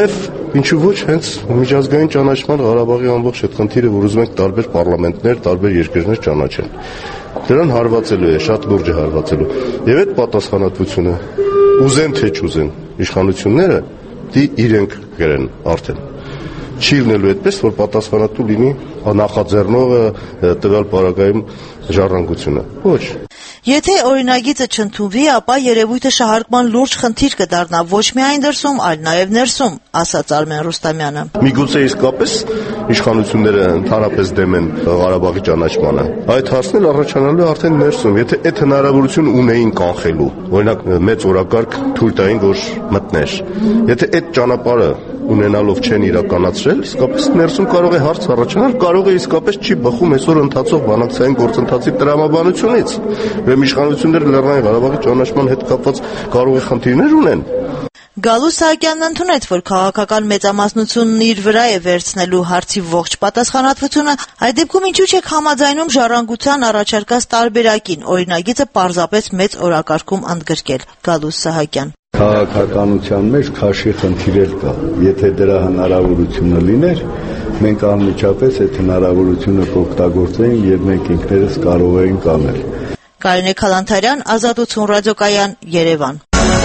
Ինչու ոչ հենց միջազգային ճանաչման Ղարաբաղի ամբողջ այդ խնդիրը, որ ուզում ենք տարբեր պարլամենտներ, տարբեր երկրներ ճանաչեն։ Դրան հարվածելու է, շատ լուրջ է հարվածելու։ Եվ այդ պատասխանատվությունը ուզեն թե չուզեն իշխանությունները իրենք գրեն արդեն։ Չի լինելու այդպես, որ պատասխանատու լինի նախաձեռնողը տվյալ պարագայում ժառանգությունը։ Ոչ։ Եթե օրինագիծը չընդունվի, ապա երևույթը շահարկման լուրջ խնդիր կդառնա ոչ միայն դրսում, այլ նաև ներսում, ասաց Արմեն Ռուստամյանը։ Միգուցե իսկապես իշխանությունները ընդհանրապես դեմ են Ղարաբաղի ճանաչմանը։ Այդ հարցն էլ առաջանալու է արդեն ներսում, եթե այդ հնարավորություն ունեին կանխելու, օրինակ մեծ օրակարգ թույլ տային, որ մտներ։ Եթե այդ ճանապարհը ունենալով չեն իրականացրել, իսկապես ներսում կարող է հարց առաջանալ, կարող է իսկապես չի բխում այսօր ընթացող բանակցային գործընթացի տրամաբանությունից։ Ուրեմն իշխանությունները Լեռնային Ղարաբաղի ճանաչման հետ կապված կարող է խնդիրներ ունեն։ Գալու Սահակյանն ընդունեց, որ քաղաքական մեծամասնությունն իր վրա է վերցնելու հարցի ողջ պատասխանատվությունը, այդ դեպքում ինչու չեք համաձայնում ժառանգության առաջարկած տարբերակին, օրինագիծը պարզապես մեծ օրակարգում ընդգրկել։ Գալու Սահակյան. Քաղաքականության մեջ քաշի խնդիր կա։ Եթե դրա հնարավորությունը լիներ, մենք անմիջապես այդ հնարավորությունը կօգտագործեինք եւ մենք ինքներս կարող էինք անել։ Կարինե Քալանթարյան, Ազատություն ռադիոկայան, Երևան։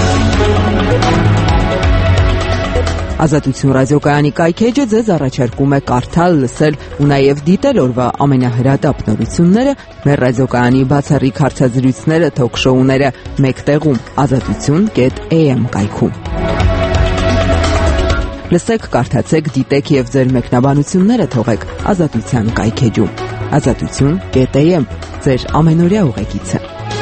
Ազատություն ռադիոկայանի կայքեջը ձեզ առաջարկում է կարդալ, լսել ու նաև դիտել օրվա ամենահրատապ նորությունները, մեր ռադիոկայանի բացառիկ հարցազրույցները, թոք-շոուները մեկ տեղում azatutun.am կայքում։ Լսեք, կարդացեք, դիտեք եւ ձեր մեկնաբանությունները թողեք Ազատության կայքեջում։ azatutun.am ձեր ամենօրյա ուղեկիցը։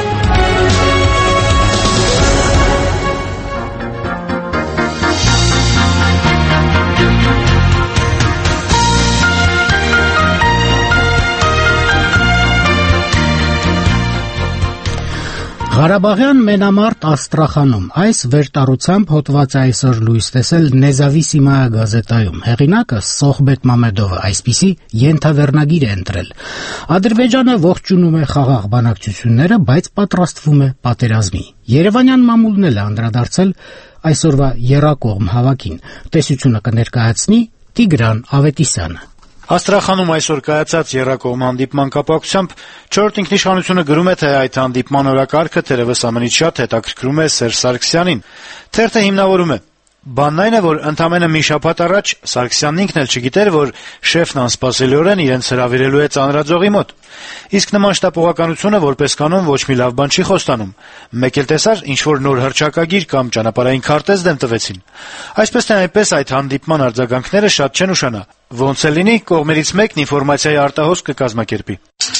Ղարաբաղյան մենամարտ Աստրախանում այս վերտառությամբ հոդված է այսօր լույս տեսել Նեզավիսիմայա գազետայում։ Հեղինակը Սոխբետ Մամեդովը այսպիսի ենթավերնագիր է ընտրել. Ադրբեջանը ողջունում է խաղաղ բանակցությունները, բայց պատրաստվում է պատերազմի։ Երևանյան մամուլն էլ է անդրադարձել այսօրվա եռակողմ հավաքին։ Տեսությունը կներկայացնի Տիգրան Ավետիսյանը։ Աստրախանում այսօր կայացած եռակողմ հանդիպման կապակցությամբ «Չորրորդ ինքնիշխանությունը» գրում է, թե այդ հանդիպման օրակարգը թերևս ամենից շատ հետաքրքրում է Սերժ Սարգսյանին։ Թերթը հիմնավորում է. Բանն այն է, որ ընդամենը մի շաբաթ առաջ Սարգսյանն ինքն էլ չգիտեր, որ շեֆն անսպասելիորեն իրենց հրավիրելու է ծանրաձողի մոտ։ Իսկ նման շտապողականությունը որպես կանոն ոչ մի լավ բան չի խոստանում։ Մեկ էլ տեսար, ինչ-որ նոր հռչակագիր կամ ճանապարհային քարտեզ դեմ տվեցին։ Այսպես թե այնպես այդ հանդիպման արձագանքները շատ չեն ուշանա։ Ոնց էլ լինի, կողմերից մեկն ինֆորմացիայի արտահոսք կկազմակերպի։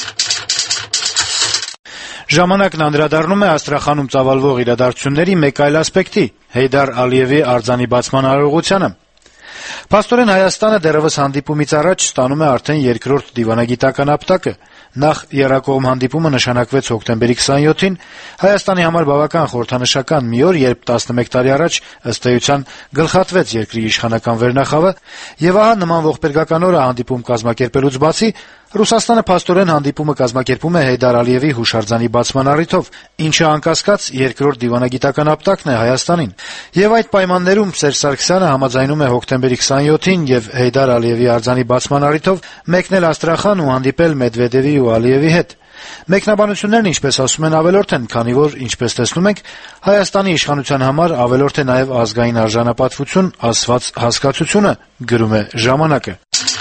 Ժամանակն անդրադառնում է Աստրախանում ծավալվող իրադարձությունների մեկ այլ ասպեկտի՝ Հեյդար Ալիևի արձանի բացման արարողությանը։ Փաստորեն Հայաստանը դեռևս հանդիպումից առաջ ստանում է արդեն երկրորդ դիվանագիտական ապտակը։ Նախ եռակողմ հանդիպումը նշանակվեց հոկտեմբերի 27-ին, Հայաստանի համար բավական խորհրդանշական մի օր, երբ 11 տարի առաջ ըստ էության գլխատվեց երկրի իշխանական վերնախավը, եւ ահա նման ողբերգական օրը հանդիպում կազմակերպելուց բացի Ռուսաստանը փաստորեն հանդիպումը կազմակերպում է Հեյդար Ալիևի հուշարձանի բացման առիթով, ինչը անկասկած երկրորդ դիվանագիտական ապտակն է Հայաստանին։ Եվ այդ պայմաններում Սերժ Սարգսյանը համաձայնում է հոկտեմբերի 27-ին եւ Հեյդար Ալիևի արձանի բացման առիթով մեկնել Աստրախան ու հանդիպել Մեդվեդևի ու Ալիևի հետ։ Մեկնաբանություններն, ինչպես ասում են, ավելորդ են, քանի որ, ինչպես տեսնում ենք, Հայաստանի իշխանության համար ավելորդ է նաեւ ազգային արժանապատվություն ասված հասկացությունը, գրում է «Ժամանակը»։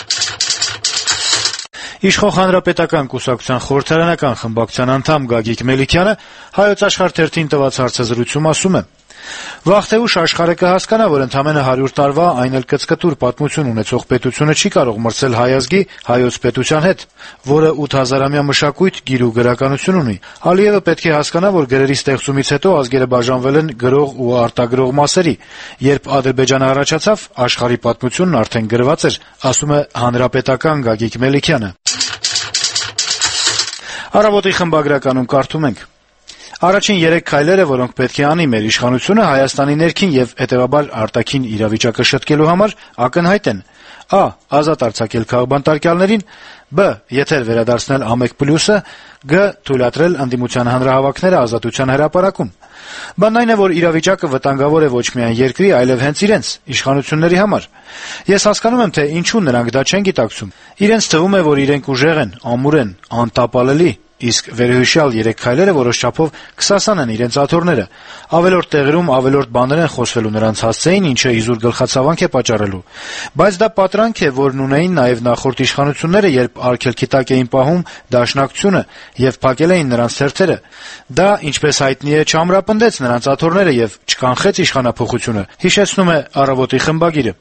Իշխող Հանրապետական կուսակցության խորհրդարանական խմբակցության անդամ Գագիկ Մելիքյանը Հայոց Աշխարհ թերթին տված հարցազրույցում ասում է. Վաղ թե ուշ աշխարհը կհասկանա, որ ընդամենը 100 տարվա, այն էլ կծկտուր պատմություն ունեցող պետությունը չի կարող մրցել հայ ազգի, հայոց պետության հետ, որը 8000-ամյա մշակույթ, գիր ու գրականություն ունի։ Ալիևը պետք է հասկանա, որ գրերի ստեղծումից հետո ազգերը բաժանվել են գրող ու արտագրող մասերի։ Երբ Ադրբեջանը առաջացավ, աշխարհի պատմությունն արդեն գրված էր, ասում է Հանրապետական Գագիկ Մելիքյանը։ Առավոտի խմբագրականում կարդում ենք. Առաջին 3 քայլերը, որոնք պետք է անի մեր իշխանությունը Հայաստանի ներքին եւ հետեւաբար արտաքին իրավիճակը շտկելու համար, ակնհայտ են. Ա. Ազատ արձակել քաղբանտարկյալներին, Բ. Եթեր վերադարձնել ԱՄԵԿ+-ը, Գ. Թույլատրել ընդդիմության հանրահավաքները Ազատության հրապարակում։ Բանն այն է, որ իրավիճակը վտանգավոր է ոչ միայն երկրի, այլև հենց իրենց իշխանությունների համար։ Ես հասկանում եմ, թե ինչու նրանք դա չեն գիտակցում։ Իրենց թվում է, որ իրենք ուժեղ են, ամուր են, անտապալելի, իսկ վերոհիշյալ 3 քայլերը որոշ չափով կսասան են իրենց աթոռները։ Ավելորդ տեղերում ավելորդ բաներ են խոսվելու նրանց հասցեին, ինչը իզուր գլխացավանք է պատճառելու։ Բայց դա պատրանք է, որն ունեին նաև նախորդ իշխանությունները, երբ արգելքի տակ էին պահում դաշնակցությունը եւ փակել էին նրանց թերթերը։ Դա, ինչպես հայտնի է, չամրապնդեց նրանց աթոռները եւ չկանխեց իշխանափոխությունը, հիշեցնում է «Առավոտ»-ի խմբագիրը։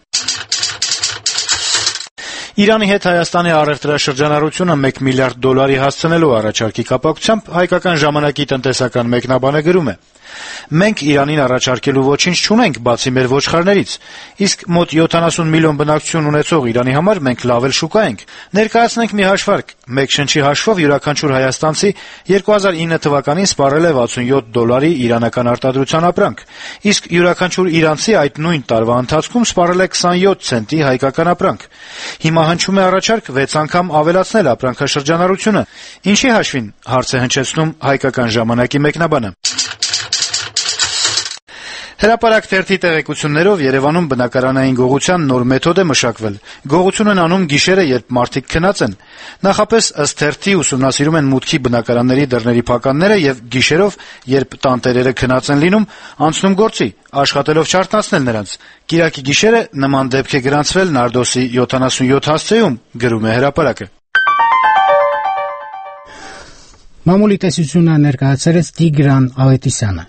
Իրանի հետ Հայաստանի առևտրաշրջանառությունը $1 միլիարդ հասցնելու առաջարկի կապակցությամբ հայկական ժամանակի տնտեսական մեկնաբանը գրում է. «Մենք Իրանին առաջարկելու ոչինչ չունենք, բացի մեր ոչխարներից, իսկ մոտ 70 միլիոն բնակչություն ունեցող Իրանի համար մենք լավ էլ շուկա ենք։ Ներկայացնենք մի հաշվարկ. մեկ շնչի հաշվով յուրաքանչյուր հայաստանցի 2009 թվականին սպառել է $67 իրանական արտադրության ապրանք, իսկ յուրաքանչյուր իրանցի այդ նույն տարվա ընթացքում սպառել է 27 ցենտի հայկական ապրանք։ Հիմա հնչում է առաջարկ 6 անգամ ավելացնել ապրանքաշրջանառությունը։ Ինչի հաշվին?» հարց է հնչեցնում հայկական ժամանակի մեկնաբանը։ Հրապարակ թերթի տեղեկություններով Երևանում բնակարանային գողության նոր մեթոդ է մշակվել։ Գողություն են անում գիշերը, երբ մարդիկ քնած են։ Նախապես ըստ թերթի ուսումնասիրում են մուտքի բնակարանների դռների փականները եւ գիշերով, երբ տանտերերը քնած են լինում, անցնում գործի, աշխատելով չարթնացնել նրանց։ Կիրակի գիշերը նման դեպք է գրանցվել Նարդոսի 77 հասցեում, գրում է Հրապարակը։ Մամուլի տեսությունը ներկայացրեց Տիգրան Ավետիսյանը։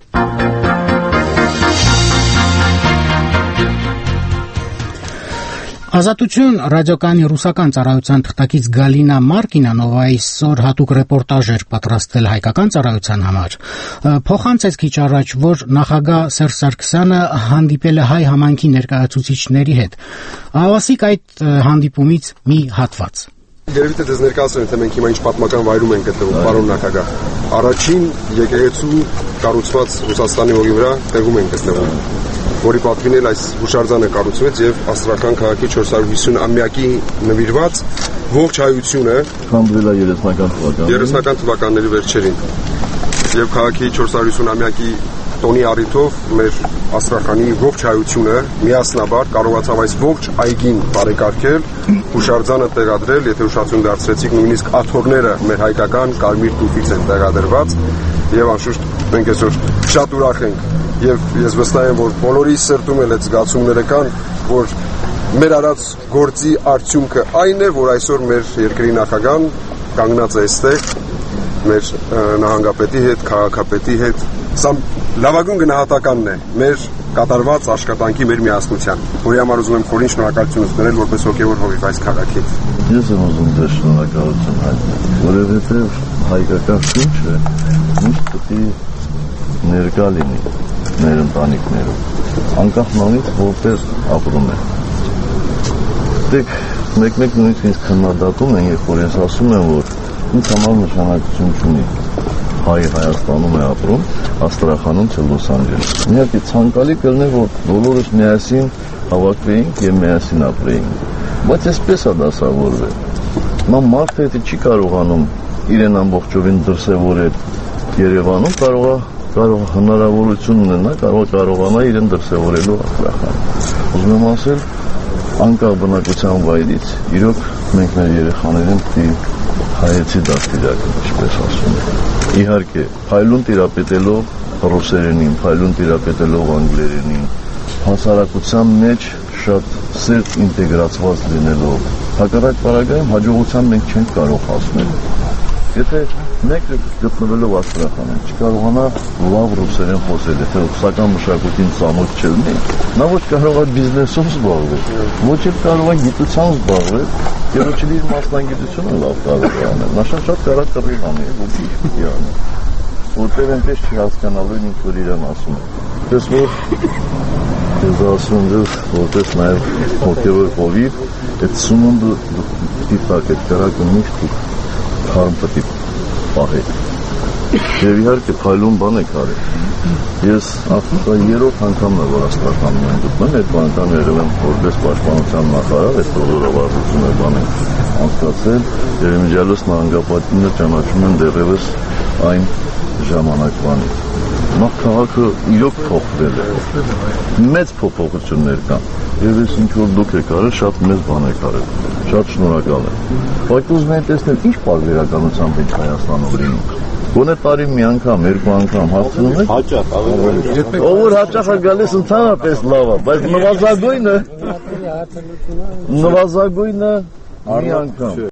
Ազատություն ռադիոկայանի ռուսական ծառայության թղթակից Գալինա Մարկինանովը այսօր հատուկ ռեպորտաժ էր պատրաստել հայկական ծառայության համար։ Փոխանցեց քիչ առաջ, որ նախագահ Սերժ Սարգսյանը հանդիպել է հայ համայնքի ներկայացուցիչների հետ։ Ավասիկ այդ հանդիպումից մի հատված։ Երևի թե դες ներկայացրել թե մենք հիմա ինչ պատմական վայրում ենք գտնվում, պարոն նախագահ։ Առաջին եկեղեցու կառուցված Ռուսաստանի հողի վրա տեղում ենք գտնվում, որի պատվին էլ այս հուշարձանը կառուցվեց եւ Աստրախան քաղաքի 450-ամյակի նվիրված ողջ հայությունը քանդվել է 30-ական թվականների վերջերին եւ քաղաքի 450-ամյակի տոնի առիթով մեր Աստրախանի ողջ հայությունը միասնաբար կարողացավ այս ողջ այգին բարեկարգել, հուշարձանը տեղադրել, եթե ուշադրություն դարձրեցիք, նույնիսկ աթոռները մեր հայկական կարմիր տուֆից են տեղադրված եւ անշուշտ մենք այսօր շատ ուրախ ենք եւ ես վստահ եմ, որ բոլորի սրտում էլ այդ զգացումները կան, որ մեր արած գործի արդյունքը այն է, որ այսօր մեր երկրի նախագահան կանգնած է այստեղ մեր նահանգապետի հետ, քաղաքապետի հետ։ Սա լավագույն գնահատականն է մեր կատարված աշխատանքի, մեր միասնության, որի համար ուզում եմ խորին շնորհակալություն ստանալ որպես հոգևոր հովիվ այս քաղաքի։ Ես եմ ուզում ձեզ շնորհակալություն հայտնել, որովհետև հայկական շունչը միշտ պետք է ներկա լինի մեր ընտանիքներում, անկախ նրանից որտեղ ապրում են։ Դեք մեկ-մեկ նույնիսկ ինձ քննադատում են, երբ որ ես ասում եմ, որ ինձ համար նշանակություն չունի հայ Հայաստանում է ապրում, Աստրախանում, թե Լոս Անջելեսում։ Միակի ցանկալի կլներ, որ բոլորս միասին հավաքվեինք եւ միասին ապրեինք։ Բայց այսպես է դասավորվել։ Նա մարդը եթե չի կարողանում իրեն ամբողջովին դրսևորել Երևանում, կարող հնարավորություն ունենա, կարողանա իրեն դրսևորելու Աստրախան։ Ուզում եմ ասել, անկախ բնակության վայրից, իրոք մենք մեր երեխաներին պետք է հայեցի դաստիարակենք, ինչպես ասում են։ Իհարկե, փայլուն տիրապետելով ռուսերենին, փայլուն տիրապետելով անգլերենին, հասարակության մեջ շատ սերտ ինտեգրացված լինելով, հակառակ պարագայում հաջողության մենք չենք կարող հասնել։ Եթե մեկը գտնվելով Աստրախանում չկարողանա լավ ռուսերեն խոսել, եթե ռուսական մշակույթին ծանոթ չլինի, նա ոչ կարող է բիզնեսով զբաղվել, ոչ էլ կարող է գիտությամբ զբաղվել, եւ ոչ էլ իր մասնագիտությունը լավ կարող է անել։ Նա շատ կարող է անի, ոչ չի անի։ Որտեղ այնպես չհասկանալու ինչ որ իրան ասում է։ Դες որ ես ասում եմ, որտեղ նաեւ հոգեվոր հովիվ, այդ սնունդը դիտակ է կարակը միշտ քարմ պետք է պահել։ Եվ իհարկե փայլուն բան է կարել։ Ես ապա երրորդ անգամն է, որ Աստրախանում եմ գտնում, այդ անգամ եղել եմ որպես պաշտպանության նախարար, այդ օրովարձությունը բան եմ անցկացրել, եւ իմիջիալոս նահանգապետինը ճանաչում են դեռևս այն ժամանակվանից։ Նախ քաղաքը իրոք փոխվել է։ Մեծ փոփոխություններ կան։ Եվ ես ինչ որ դուք եք արել, շատ մեծ բան եք արել։ Շատ շնորհակալ եմ։ Բայց ուզում եմ տեսնել ինչ պարբերականությամբ է Հայաստանում լինում։ Գոնե տարի մի անգամ, երկու անգամ հասցնում եք։ Հաճախ, ավելի։ Ով հաճախ է գալիս ընդհանրապես լավ է, բայց նվազագույնը մի անգամ։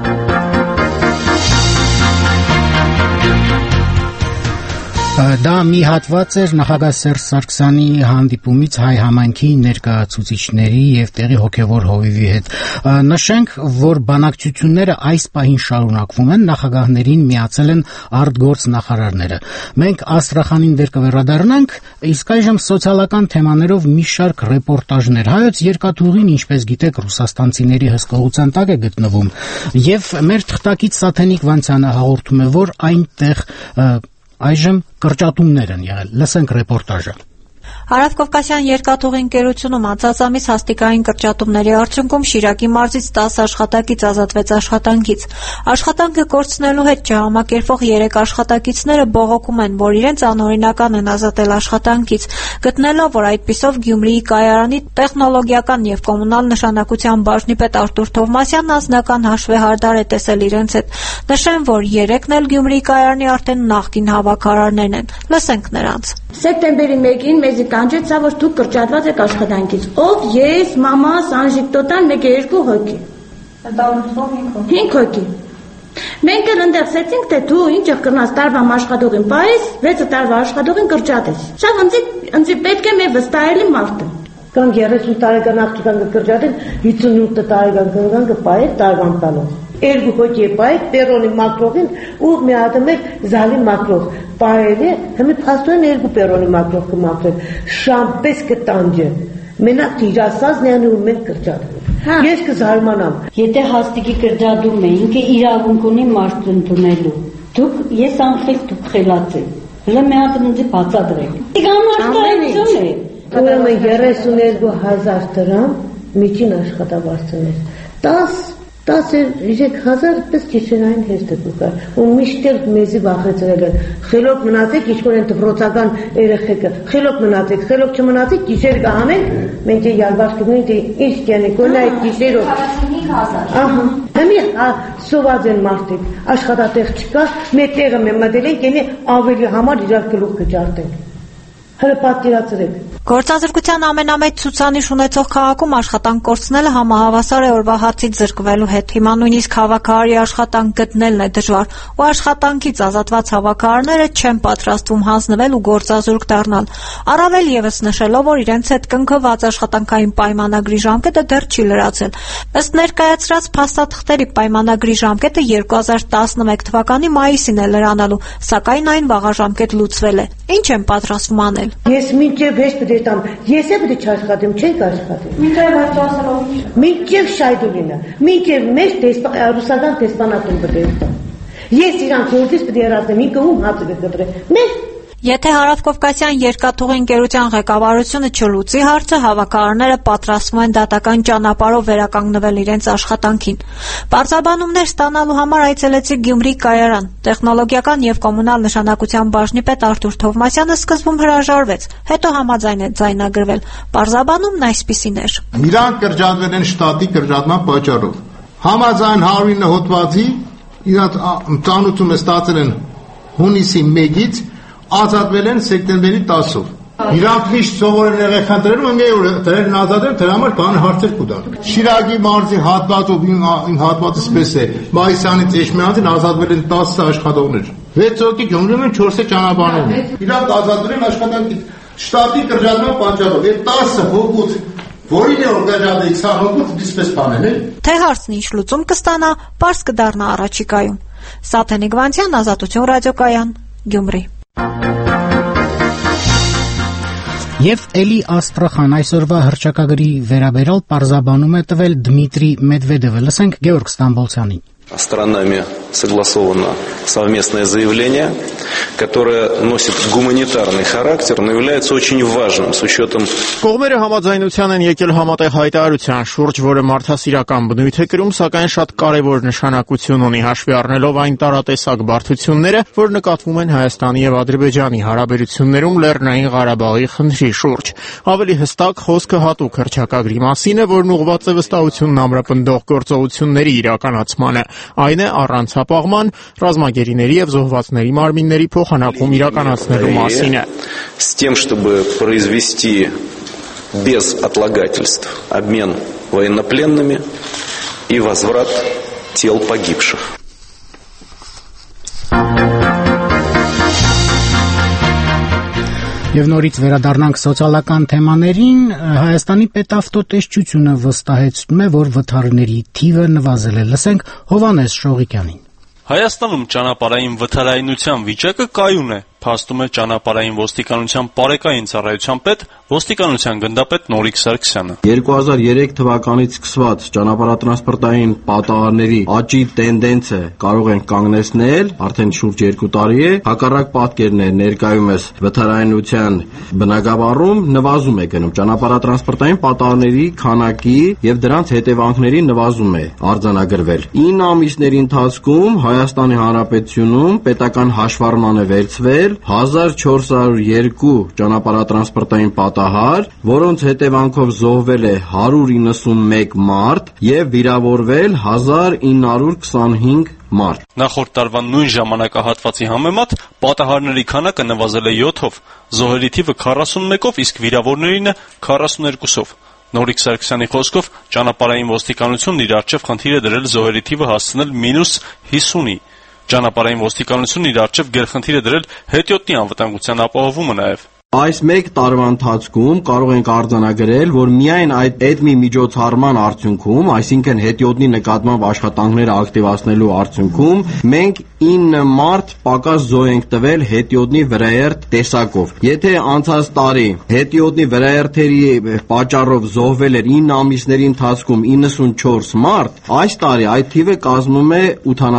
Դա մի հատված էր նախագահ Սերժ Սարգսյանի հանդիպումից հայ համայնքի ներկայացուցիչների եւ տեղի հոգեվոր հովիվի հետ։ Նշենք, որ բանակցությունները այս պահին շարունակվում են, նախագահներին միացել են արտգործնախարարները։ Մենք Աստրախանին դեռ կվերադառնանք, իսկ այժմ սոցիալական թեմաներով մի շարք ռեպորտաժներ։ Հայոց երկաթուղին, ինչպես գիտեք, ռուսաստանցիների հսկողության տակ է գտնվում, եւ մեր թղթակից Սաթենիկ Վանցյանը հաղորդում է, որ այնտեղ այժմ կրճատումներ են եղել։ Լսենք ռեպորտաժը։ Հարավկովկասյան երկաթուղի ընկերությունում անցած ամիս հաստիկային կրճատումների արդյունքում Շիրակի մարզից 10 աշխատակից ազատվեց աշխատանքից։ Աշխատանքը կորցնելու հետ չհամակերպվող 3 աշխատակիցները բողոքում են, որ իրենց անօրինական են ազատել աշխատանքից, գտնելով, որ այդպիսով Գյումրիի կայարանի տեխնոլոգիական եւ կոմունալ նշանակության բաժնի պետ Արտուր Թովմասյանն անձնական հաշվեհարդար է տեսել իրենց հետ։ Նշեմ, որ 3-ն էլ Գյումրիի կայարանի արդեն նախկին հավաքարարներն են։ Լսենք նրանց։ Սեպտեմբերի 1-ին մեզ կանջեցա, որ դուք կրճատված եք աշխատանքից։ Ով, ես, մամաս, Անժիկ Տոտան, մեկ է 2 հոգի։ Ընտանիքով 5 հոգի։ Մենք էլ ընդեղսեցինք, թե դու ինչ կրնաս տարվա աշխատողին պայես, 6 տարվա աշխատողին կրճատես։ Շավ ընձի պետք է մեր վստահելի մարդը։ Կամ 30 տարեկան աղջկան կրճատեն, 58 տարեկան կրկան կպայես տարվան տալով։ 2 հոգի է պայել պերոնի մակրողին ու մի հատ մեկ զալի մակրող պայել է, հիմի փաստորեն 2 պերոնի մակրող կմակրել, շամպես կտանջը, մենակ տիրասազն ու մենք կրճատվում։ Ես կզարմանամ։ Եթե հաստիկի կրճատում է, ինքը իրավունք ունի մարդ ընդունելու։ Դուք, ես անխել, դուք խելաց եք։ Հլը մի հատ ինձ բացատրեք։ Իկանաշտայություն է։ Ուրեմն 32,000 դրամ միջին աշխատավարձներ։ 10,000 պես գիշերային հեշտ է կուկար, ու միշտ մեզի վախեցրել են, խելոք մնացեք, իշխոր են դպրոցական երեխեքը, խելոք մնացեք, խելոք չմնացեք, գիշեր կհանենք, մենք յալբաշ կգնենք, ինչ կյանեք, ոնա այդ գիշերով։ 45,000։ Հիմի սոված են մարդիկ, աշխատատեղ չկա, մեր տեղը մեր մտել ենք, ենի ավելի համար իրար գլուխ կճարտենք։ Հələ պատկերացրեք։ Գործազրկության ամենամեծ ցուցանիշ ունեցող քաղաքում աշխատանք կորցնելը համահավասար է օրվա հացից զրկվելու հետ։ Հիմա նույնիսկ հավաքարարի աշխատանք գտնելն է դժվար, ու աշխատանքից ազատված հավաքարարները չեն պատրաստվում հանձնվել ու գործազուրկ դառնալ։ Առավել եւս նշելով, որ իրենց հետ կնքված աշխատանքային պայմանագրի ժամկետը դեռ չի լրացել։ Ըստ ներկայացրած փաստաթղթերի պայմանագրի ժամկետը 2011 թվականի մայիսին է լրանալու, սակայն այն վաղաժամկետ լուծվել է։ Ինչ են պատրաստվում անել։ Ես մինչև հեշտ դետամ, ես է պետք է չաշխատեմ, չենք աշխատել։ Մինչև այդ ասելով։ Մինչև շայդուլինը, մինչև մեր ռուսական դեսպանատուն պետք է։ Ես իրան գործից պետք է երազեմ, ինքը ում հացը կգտրե։ Մեր Եթե Հարավկովկասյան երկաթուղի ընկերության ղեկավարությունը չլուծի հարցը, հավաքարարները պատրաստվում են դատական ճանապարհով վերականգնվել իրենց աշխատանքին։ Պարզաբանումներ ստանալու համար այցելեցի Գյումրի կայարան։ Տեխնոլոգիական եւ կոմունալ նշանակության բաժնի պետ Արտուր Թովմասյանը սկզբում հրաժարվեց, հետո համաձայն է ձայնագրվել։ Պարզաբանումն այսպիսին էր։ Իրանք կրճատվել են շտատի կրճատման պատճառով։ Համաձայն 109 հոդվածի իրանք ծանոթում ստացել են հունիսի 1-ից ազատվել են սեպտեմբերի 10-ով։ Իրանք միշտ սովորել են եղեքան դրել, մի օր դրել ազատել, դրա համար բան հարցեր կուտան։ Շիրակի մարզի հատվածով իմ հատվածից պես է, Մայիսյանից Էջմիածին ազատվել են 10 աշխատողներ։ 6 հոգի Գյումրիում են, 4-ը ճանապարհում են։ Իրանք ազատվել են աշխատանքից շտատի կրճատման պատճառով։ Այդ 10 հոգուց որին է օրգանիզացիայի 20 հոգուց դիսպես բանել է։ Թե հարցն ինչ լուծում կստանա, պարզ կդառնա առաջիկայում։ Սաթենիկ Վանցյան, Ազատություն ռադիոկայան, Գյումրի։ Եվ էլի Աստրախան այսօրվա հռչակագրի վերաբերյալ պարզաբանում է տվել Դմիտրի Մեդվեդևը։ Լսենք Գեորգ Ստամբոլցյանին։ Сторонами согласовано совместное заявление, которое носит гуманитарный характер, но является очень важным с учетом... Կողմերը համաձայնության են եկել համատեղ հայտարարության շուրջ, որը մարդասիրական բնույթ է կրում, սակայն շատ կարևոր նշանակություն ունի, հաշվի առնելով այն տարատեսակ բարդությունները, որ նկատվում են Հայաստանի եւ Ադրբեջանի հարաբերություններում Լեռնային Ղարաբաղի խնդրի շուրջ։ Ավելի հստակ խոսքը հատուկ հռչակագրի մասին է, որն ուղղված է վստահությունն ամրապնդող գործողությունների իրականացմանը։ Այն է առանց հապաղման ռազմագերիների եւ զոհվածների մարմինների փոխանակում իրականացնելու մասին է։ С тем, чтобы произвести без отлагательств обмен военнопленными и возврат тел погибших. Եվ նորից վերադառնանք սոցիալական թեմաներին, Հայաստանի պետավտոտեսչությունը վստահեցնում է, որ վթարների թիվը նվազել է։ Լսենք Հովհաննես Շողիկյանին։ Հայաստանում ճանապարհային վթարայնության վիճակը կայուն է, փաստում է ճանապարհային ոստիկանության պարեկային ծառայության պետ ոստիկանության գնդապետ Նորիկ Սարգսյանը։ 2003 թվականից սկսված ճանապարհատրանսպորտային պատահարների աճի տենդենսը կարող են կանգնեցնել, արդեն շուրջ 2 տարի է, հակառակ պատկերն է ներկայումս վթարայնության բնագավառում նվազում է գնում, ճանապարհատրանսպորտային պատահարների քանակի եւ դրանց հետևանքների նվազում է արձանագրվել։ 9 ամիսների ընթացքում Հայաստանի Հանրապետությունում պետական հաշվառման է վերցվել 1402 ճանապարհատրանսպորտային պատահար, որոնց հետևանքով զոհվել է 191 մարդ եւ վիրավորվել 1925 մարդ։ Նախորդ տարվա նույն ժամանակահատվածի համեմատ պատահարների քանակը նվազել է 7-ով, զոհերի թիվը 41-ով, իսկ վիրավորներինը 42-ով։ Նորիկ Սարգսյանի խոսքով ճանապարհային ոստիկանությունն իր առջև խնդիր է դրել զոհերի թիվը հասցնել -50-ի։ Ճանապարհային ոստիկանությունն իր առջև գերխնդիր է դրել հետիոտնի անվտանգության ապահովումը նաև։ Այս մեկ տարվա ընթացքում կարող ենք արձանագրել, որ միայն այդ մի միջոցառման արդյունքում, այսինքն հետիոտնի նկատմամբ աշխատանքները ակտիվացնելու արդյունքում, մենք 9 մարդ պակաս զոհ ենք տվել հետիոտնի վրաերթ տեսակով։ Եթե անցած տարի հետիոտնի վրաերթերի պատճառով զոհվել էր 9 ամիսների ընթացքում 94 մարդ, այս տարի այդ թիվը կազմում է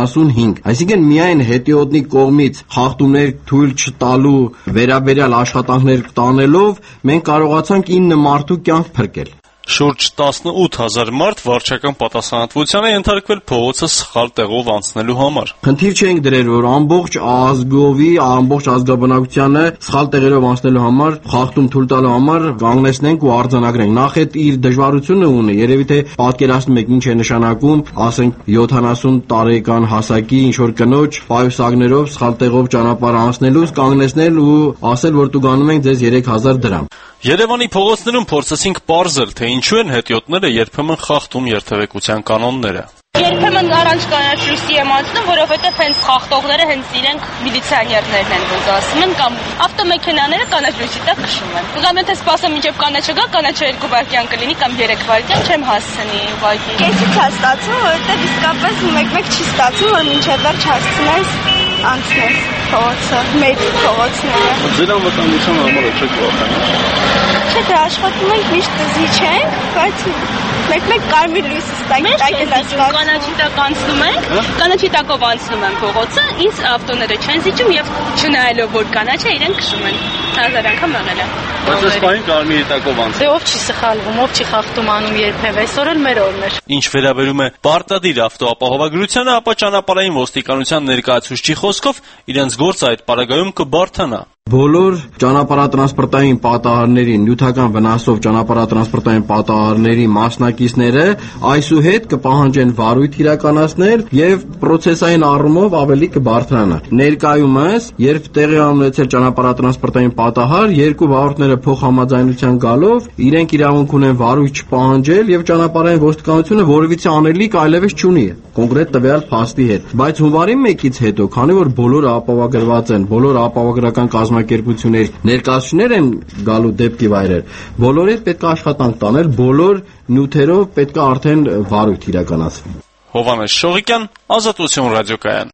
85։ Այսինքն միայն հետիոտնի կողմից խախտումներ թույլ չտալու վերաբերյալ աշխատանքներ տանելով մենք կարողացանք 9 մարդու կյանք փրկել։ Շուրջ 18000 մարդ վարչական պատասխանատվության է ենթարկվել փողոցը սխալ տեղով անցնելու համար։ Խնդիր չենք դրել, որ ամբողջ ազգովի, ամբողջ ազգաբնակությանը սխալ տեղերով անցնելու համար, խախտում թույլ տալու համար կանգնեցնենք ու արձանագրենք։ Նախ այդ իր դժվարությունը ունի, երևի թե պատկերացնում եք ինչ է նշանակում, ասենք 70 տարեկան հասակի ինչ որ կնոջ պայուսակներով սխալ տեղով ճանապարհ անցնելուց կանգնեցնել ու ասել, որ դու գանում ենք ձեզ 3000 դրամ։ Երևանի փողոցներում փորձեցինք պարզել, թե ինչու են հետիոտները երբեմն խախտում երթևեկության կանոնները։ Երբեմն առանց կանաչ լույսի եմ անցնում, որովհետև հենց խախտողները հենց իրենք միլիցիաներներն են, ոնց ասում են, կամ ավտոմեքենաները կանաչ լույսի տակ քշում են։ Կամ եթե սպասեմ մինչև կանաչը գա, կանաչը 2 վայրկյան կլինի կամ 3 վայրկյան, չեմ հասցնի ուղղակի։ Քեզից է ստացվում, որովհետև իսկապես մեկ-մեկ չի ստացվում, որ մինչև վերջ հասցնես անցնես փողոցը, մեր փողոցները։ Ձեր անվտանգության համար չեք վախենում։ Չէ, դե աշխատում ենք միշտ զի չենք, բայց մեկ-մեկ կարմիր լույսը ստանք, այդ էլ ասված։ Կանաչի տակ անցնում ենք, կանաչի տակով անցնում են փողոցը, ինձ ավտոները չեն զիջում եւ չնայելով որ կանաչ է, իրենք քշում են։ 1000 անգամ եղել է։ Բայց այս պահին կարմիրի տակով անցնում։ Դե ով չի սխալվում, ով չի խախտում անում երբևէ, այսօր էլ մեր օրն է։ Ինչ վերաբերում է պարտադիր ավտոապահովագրությանը, ապա ճանապարհային ոստիկանության ներկայացուցչի խոսքով իրենց գործը այդ պարագայում կբարթանա։ Բոլոր ճանապարհատրանսպորտային պատահարների, նյութական վնասով ճանապարհատրանսպորտային պատահարների մասնակիցները այսուհետ կպահանջեն վարույթ իրականացնել եւ պրոցեսային առումով ավելի կբարձրանա։ Ներկայումս, երբ տեղի ունեցել ճանապարհատրանսպորտային պատահար, երկու վարորդները փոխհամաձայնության գալով իրենք իրավունք ունեն վարույթ չպահանջել եւ ճանապարհային ոստիկանությունը որևիցե անելիք այլևս չունի կոնկրետ տվյալ փաստի հետ։ Բայց հունվարի 1-ից հետո, քանի որ բոլորը ապահովագրված են, բոլոր ապահովագրական կազմակերպություններ ներկայացուցիչներ են գալու դեպքի վայրեր, բոլորի հետ պետք է աշխատանք տանել, բոլոր նյութերով պետք է արդեն վարույթ իրականացվի։ Հովհաննես Շողիկյան, Ազատություն ռադիոկայան։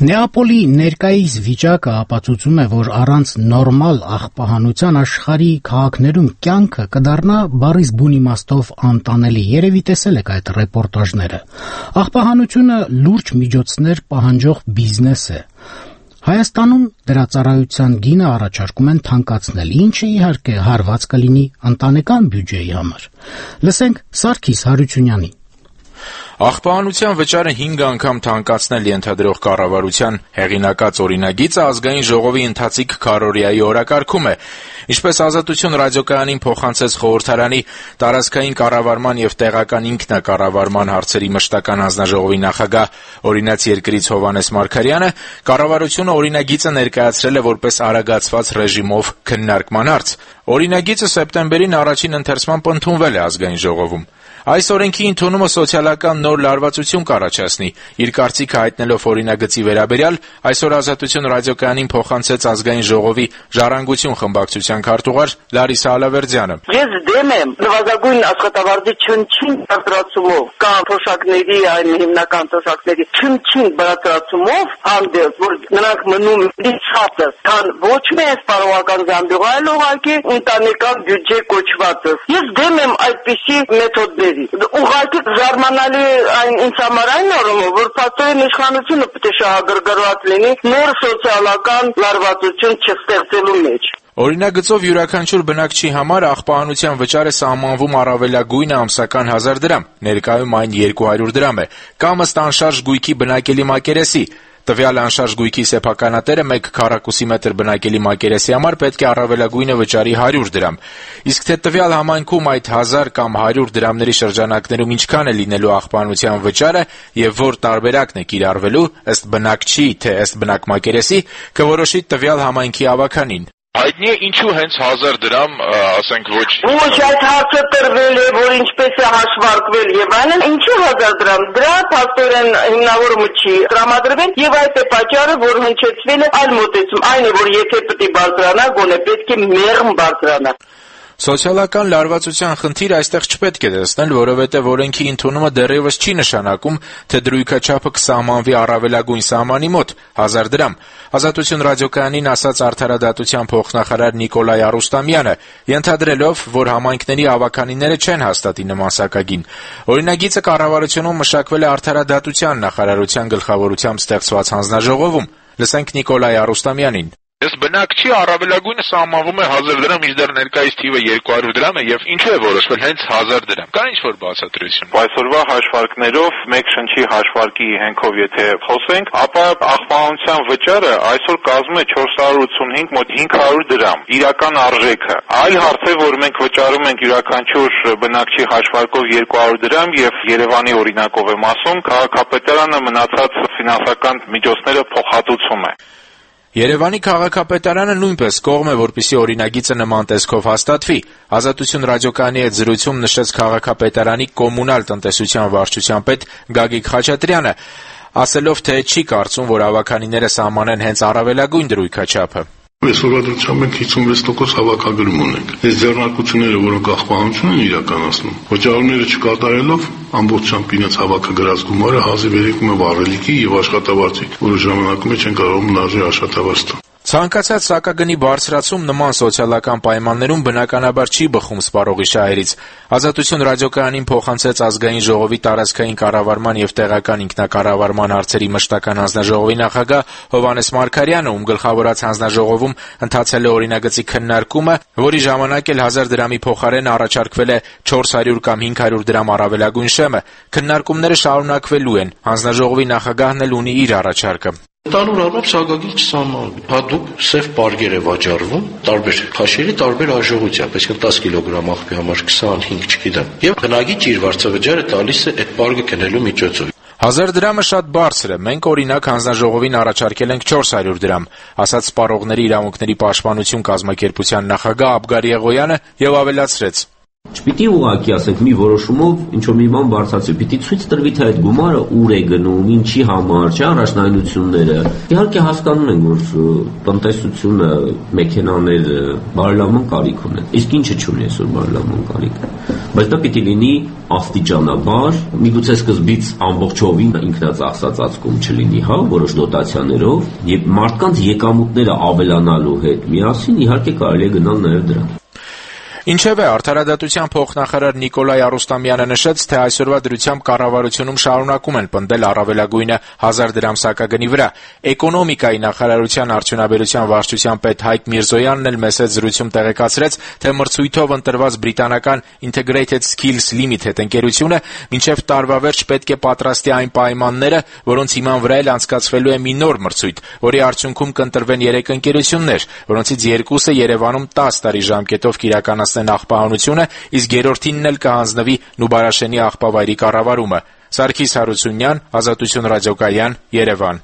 Նեապոլի ներկայիս վիճակը ապացուցում է, որ առանց նորմալ աղբահանության աշխարհի քաղաքներում կյանքը կդառնա բառից բուն իմաստով անտանելի։ Երևի տեսել եք այդ ռեպորտաժները։ Աղբահանությունը լուրջ միջոցներ պահանջող բիզնես է։ Հայաստանում դրա ծառայության գինը առաջարկում են թանկացնել, ինչը իհարկե հարված կլինի ընտանեկան բյուջեի համար։ Լսենք Սարգիս Հարությունյանին։ Աղբահանության վճարը 5 անգամ թանկացնել ենթադրող կառավարության հեղինակած օրինագիծը ազգային ժողովի ընթացիկ քարոզիայի օրակարգում է։ Ինչպես Ազատություն ռադիոկայանին փոխանցեց խորհրդարանի տարածքային կառավարման եւ տեղական ինքնակառավարման հարցերի մշտական հանձնաժողովի նախագահ օրինաց երկրից Հովհաննես Մարգարյանը, կառավարությունը օրինագիծը ներկայացրել է որպես արագացված ռեժիմով քննարկման հարց։ Օրինագիծը սեպտեմբերին առաջին ընթերցմամբ ընդունվել է ազգային ժողովում։ Այս օրենքի ընդունումը սոցիալական նոր լարվածություն կառաջացնի։ Իր կարծիքը հայտնելով օրինագծի վերաբերյալ, այսօր Ազատություն ռադիոկայանին փոխանցեց ազգային ժողովի ժառանգություն խմբակցության քարտուղար Լարիսա Ալավերդյանը։ Ես դեմ եմ նվազագույն աշխատավարձի չնչին բարձրացումով կամ թոշակների այն հիմնական թոշակների չնչին բարձրացումով հանդերձ, որ նրանք մնում լիցածը, քան ոչ միայն սպառողական զամբյուղ, այլ ուղղակի ընտանեկան բյուջե կոչվածը։ Ես դեմ եմ այդպիսի մեթոդների։ Ուղղակի զարմանալի այն ինձ համար այն նորմը, որ փաստորեն իշխանությունը պետք է շահագրգռված լինի նոր սոցիալական լարվածություն չստեղծելու մեջ։ Օրինագծով յուրաքանչյուր բնակչի համար աղբահանության վճարը սահմանվում առավելագույնը ամսական 1000 դրամ, ներկայում այն 200 դրամ է, կամ ըստ անշարժ գույքի բնակելի մակերեսի։ Տվյալ անշարժ գույքի սեփականատերը 1 քառակուսի մետր բնակելի մակերեսի համար պետք է առավելագույնը վճարի 100 դրամ։ Իսկ թե տվյալ համայնքում այդ 1000 կամ 100 դրամների շրջանակներում ինչքան է լինելու աղբահանության վճարը եւ որ տարբերակն է կիրառվելու ըստ բնակչի թե ըստ բնակմակերեսի, կորոշի տվյալ համայնքի ավականին։ Հայտնի է ինչու հենց 1000 դրամ, ասենք ոչ։ Ոչ, այդ հարցը տրվել է, որ ինչպես է հաշվարկվել եւ այլն, ինչու 1000 դրամ։ Դրա փաստորեն հիմնավորումը չի տրամադրվել եւ այդ է պատճառը, որ հնչեցվել է այլ մոտեցում, այն է, որ եթե պետք է բարձրանա, գոնե պետք է մեղմ բարձրանա։ Սոցիալական լարվածության խնդիր այստեղ չպետք է տեսնել, որովհետև օրենքի ընդունումը դեռևս չի նշանակում, թե դրույքաչափը կսահմանվի առավելագույն սահմանի մոտ 1000 դրամ։ Ազատություն ռադիոկայանին ասաց արդարադատության փոխնախարար Նիկոլայ Արուստամյանը, ենթադրելով, որ համայնքների ավականիները չեն հաստատի նման սակագին։ Օրինագիծը կառավարությունում մշակվել է արդարադատության նախարարության գլխավորությամբ ստեղծված հանձնաժողովում։ Լսենք Նիկոլայ Արուստամյանին։ Ես բնակչի առավելագույնը սահմանվում է 1000 դրամ, մինչդեռ ներկայիս թիվը 200 դրամ է եւ ինչու է որոշվել հենց 1000 դրամ։ Կա ինչ-որ բացատրություն։ Այսօրվա հաշվարկներով մեկ շնչի հաշվարկի հենքով եթե խոսենք, ապա աղբահանության վճարը այսօր կազմում է 485 մոտ 500 դրամ։ Իրական արժեքը։ Այլ հարց է, որ մենք վճարում ենք յուրաքանչյուր բնակչի հաշվարկով 200 դրամ եւ Երևանի օրինակով եմ ասում, քաղաքապետարանը մնացած ֆինանսական միջոցները փոխհատուցում է։ Երևանի քաղաքապետարանը նույնպես կողմ է, որպեսզի օրինագիծը նման տեսքով հաստատվի։ Ազատություն ռադիոկայանի հետ զրույցում նշեց քաղաքապետարանի կոմունալ տնտեսության վարչության պետ Գագիկ Խաչատրյանը, ասելով, թե չի կարծում, որ ավականիները սահմանեն հենց առավելագույն դրույքաչափը։ Այսօրվա դրությամբ մենք 56% հավաքագրում ունենք։ Այս ձեռնարկությունները, որոնք աղբահանություն են իրականացնում, վճարումները չկատարելով ամբողջությամբ իրենց հավաքագրած գումարը հազիվ երեկում է վառելիքի եւ աշխատավարձի, որը ժամանակում չեն կարողում լարժի աշխատավարձ տալ։ Ցանկացած սակագնի բարձրացում նման սոցիալական պայմաններում բնականաբար չի բխում սպառողի շահերից։ Ազատություն ռադիոկայանին փոխանցեց ազգային ժողովի տարածքային կառավարման եւ տեղական ինքնակառավարման հարցերի մշտական հանձնաժողովի նախագահ Հովհաննես Մարգարյանը, ում գլխավորած հանձնաժողովում ընթացել է օրինագծի քննարկումը, որի ժամանակ էլ 1000 դրամի փոխարեն առաջարկվել է 400 կամ 500 դրամ առավելագույն շեմը։ Քննարկումները շարունակվելու են։ Հանձնաժողովի նախագահն էլ ունի իր առաջարկը։ Տանուր առնով սակագիր չսահմանվի։ Հատուկ սև պարգեր է վաճառվում, տարբեր քաշերի, տարբեր հաջողությամբ, այսինքն 10 կիլոգրամ աղբի համար 25 չգիտեմ։ Եվ բնագիծ իր վարձավճարը տալիս է այդ պարգը գնելու միջոցով։ 1000 դրամը շատ բարձր է։ Մենք օրինակ հանձնաժողովին առաջարկել ենք 400 դրամ, ասաց Սպառողների իրավունքների պաշտպանություն կազմակերպության նախագահ Աբգար Եղոյանը եւ ավելացրեց. Չպիտի ուղղակի ասենք մի որոշումով ինչ-որ մի բան բարձրացվի, պիտի ցույց տրվի թե այդ գումարը ուր է գնում, ինչի համար, չէ՞, առաջնահայտությունները։ Իհարկե հասկանում ենք, որ տնտեսությունը, մեքենաները բարելավման կարիք ունեն։ Իսկ ինչը չունի այսօր բարելավման կարիք։ Բայց դա պիտի լինի աստիճանաբար, միգուցե սկզբից ամբողջովին ինքնածախսածածկում չլինի, հա, որոշ դոտացիաներով, եւ մարդկանց եկամուտները ավելանալու հետ միասին իհարկե կարելի է գնալ նաեւ դրան։ Ինչևէ, Արդարադատության փոխնախարար Նիկոլայ Արուստամյանը նշեց, թե այսօրվա դրությամբ կառավարությունում շարունակում են պնդել առավելագույնը 1000 դրամ սակագնի վրա։ Էկոնոմիկայի նախարարության արդյունաբերության վարչության պետ Հայկ Միրզոյանն էլ մեծ զրույցում տեղեկացրեց, թե մրցույթով ընտրված բրիտանական Integrated Skills Limited ընկերությունը մինչև տարվա վերջ պետք է պատրաստի այն պայմանները, որոնց հիման վրա էլ անցկացվելու է մի նոր մրցույթ, որի արդյունքում կընտրվեն 3 ընկերություններ, որոնցից 2-ը Երևանում 10 տարի ժամկետով կիրականացնեն աղբահանությունը, իսկ երրորդինն էլ կհանձնվի Նուբարաշենի աղբավայրի կառավարումը։ Սարգիս Հարությունյան, Ազատություն ռադիոկայան, Երևան։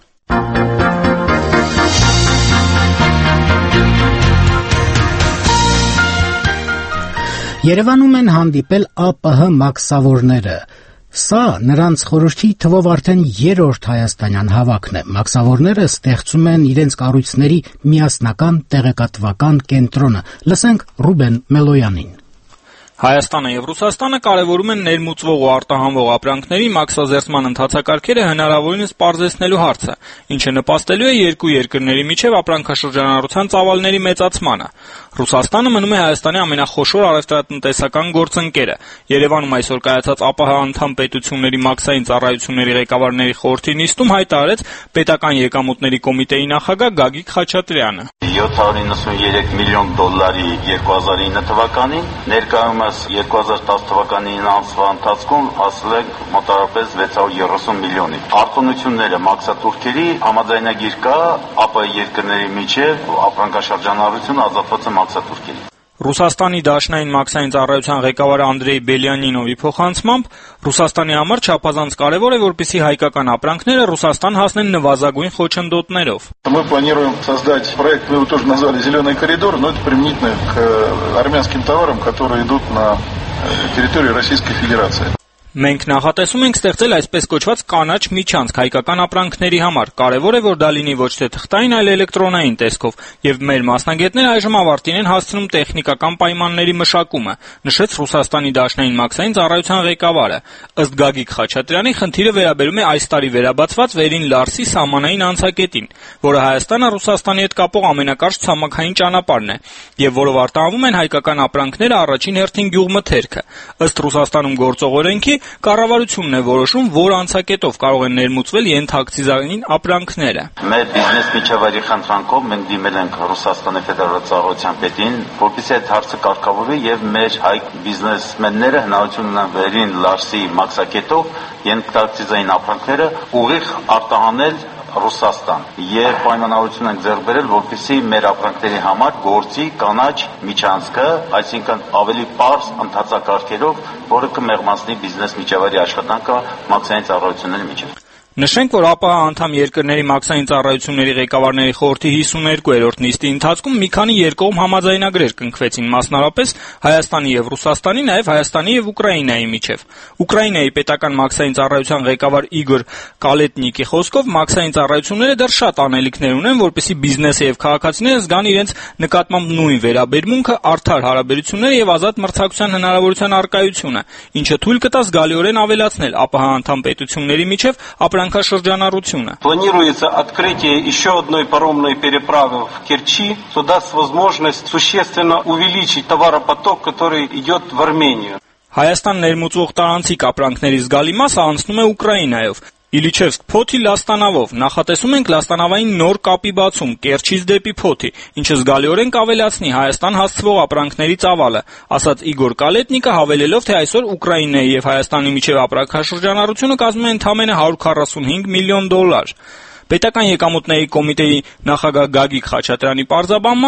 Երևանում են հանդիպել ԱՊՀ մաքսավորները։ Սա նրանց խորհրդի թվով արդեն 3-րդ հայաստանյան հավաքն է։ Մաքսավորները ստեղծում են իրենց կառույցների միասնական տեղեկատվական կենտրոնը։ Լսենք Ռուբեն Մելոյանին։ Հայաստանը եւ Ռուսաստանը կարևորում են ներմուծվող ու արտահանվող ապրանքների մաքսազերծման ընթացակարգերը հնարավորինս պարզեցնելու հարցը, ինչը նպաստելու է երկու երկրների միջև ապրանքաշրջանառության ծավալների մեծացմանը։ Ռուսաստանը մնում է Հայաստանի ամենախոշոր առևտրատնտեսական գործընկերը։ Երևանում այսօր կայացած ԱՊՀ անդամ պետությունների մաքսային ծառայությունների ղեկավարների խորհրդի նիստում հայտարարեց պետական եկամուտների կոմիտեի նախագահ Գագիկ Խաչատրյանը։ $793 միլիոն 2009 թվականին, ներկայումս 2010 թվականին ամսվա ընթացքում հասել է մոտավորապես 630 միլիոնի։ Արտոնությունները մաքսատուրքերի համաձայնագիր կա ԱՊՀ երկրների միջև ապրանքաշրջանառությունը ազատված է մաքսատուրքերի։ Ռուսաստանի Դաշնային մաքսային ծառայության ղեկավար Անդրեյ Բելյանինովի փոխանցմամբ Ռուսաստանի համար չափազանց կարևոր է, որպեսզի հայկական ապրանքները Ռուսաստան հասնեն նվազագույն խոչընդոտներով։ Мы планируем создать проект, мы его тоже назвали «Зеленый коридор», но это применительно к армянским товарам, которые идут на территорию Российской Федерации. Մենք նախատեսում ենք ստեղծել այսպես կոչված կանաչ միջանցք հայկական ապրանքների համար։ Կարևոր է, որ դա լինի ոչ թե թղթային, այլ էլեկտրոնային տեսքով, եւ մեր մասնագետները այժմ ավարտին են հասցնում տեխնիկական պայմանների մշակումը, նշեց Ռուսաստանի Դաշնային մաքսային ծառայության ղեկավարը։ Ըստ Գագիկ Խաչատրյանի, խնդիրը վերաբերում է այս տարի վերաբացված Վերին Լարսի սահմանային անցակետին, որը Հայաստանը Ռուսաստանի հետ կապող ամենակարճ ցամաքային ճանապարհն է, եւ որով արտահանվում են հայկական ապրանքները առաջին հերթին գյուղմթերքը։ Ըստ Ռուսաստանում գործող օրենքի կառավարությունն է որոշում, որ անցակետով կարող են ներմուծվել ենթակցիզային ապրանքները։ Մեր բիզնես միջավայրի խնդրանքով մենք դիմել ենք Ռուսաստանի ֆեդերալ ծառայության պետին, որպեսզի այդ հարցը կարգավորվի եւ մեր հայ բիզնեսմենները հնարավորություն ունենան Վերին Լարսի մաքսակետով ենթակցիզային ապրանքները ուղիղ արտահանել Ռուսաստան եւ պայմանավորություն ենք ձեռք բերել, որպեսզի մեր ապրանքների համար գործի կանաչ միջանցքը, այսինքն ավելի պարզ ընթացակարգերով, որը կմեղմացնի բիզնես միջավայրի աշխատանքը մաքսային ծառայությունների միջև։ Նշենք, որ ԱՊՀ անդամ երկրների մաքսային ծառայությունների ղեկավարների խորհրդի 52-րդ նիստի ընթացքում մի քանի երկկողմ համաձայնագրեր կնքվեցին, մասնավորապես Հայաստանի եւ Ռուսաստանի, նաեւ Հայաստանի եւ Ուկրաինայի միջև։ Ուկրաինայի պետական մաքսային ծառայության ղեկավար Իգոր Կալետնիկի խոսքով մաքսային ծառայությունները դեռ շատ անելիքներ ունեն, որպեսզի բիզնեսը եւ քաղաքացիները զգան իրենց նկատմամբ նույն վերաբերմունքը, արդար հարաբերությունները եւ ազատ մրցակցության հնարավորության առկայությունը, ինչը թույլ կտա զգալիորեն ավելացնել ԱՊՀ անդամ պետությունների միջև ապրանքաշրջանառությունը։ Планируется открытие еще одной паромной переправы в Керчи, что даст возможность существенно увеличить товаропоток, который идет в Армению. Հայաստան ներմուծող տարանցիկ ապրանքների զգալի մասը անցնում է Ուկրաինայով։ Իլիչևսկ Փոթի Լաստանավով նախատեսում ենք լաստանավային նոր կապի բացում Կերչից դեպի Փոթի, ինչը զգալիորեն կավելացնի Հայաստան հասցվող ապրանքների ծավալը, ասաց Իգոր Կալետնիկը, հավելելով, թե այսօր Ուկրաինայի եւ Հայաստանի միջև ապրանքաշրջանառությունը կազմում է ընդամենը $145 միլիոն։ Պետական եկամուտների կոմիտեի նախագահ Գագիկ Խաչատրյանի պարզաբանմամբ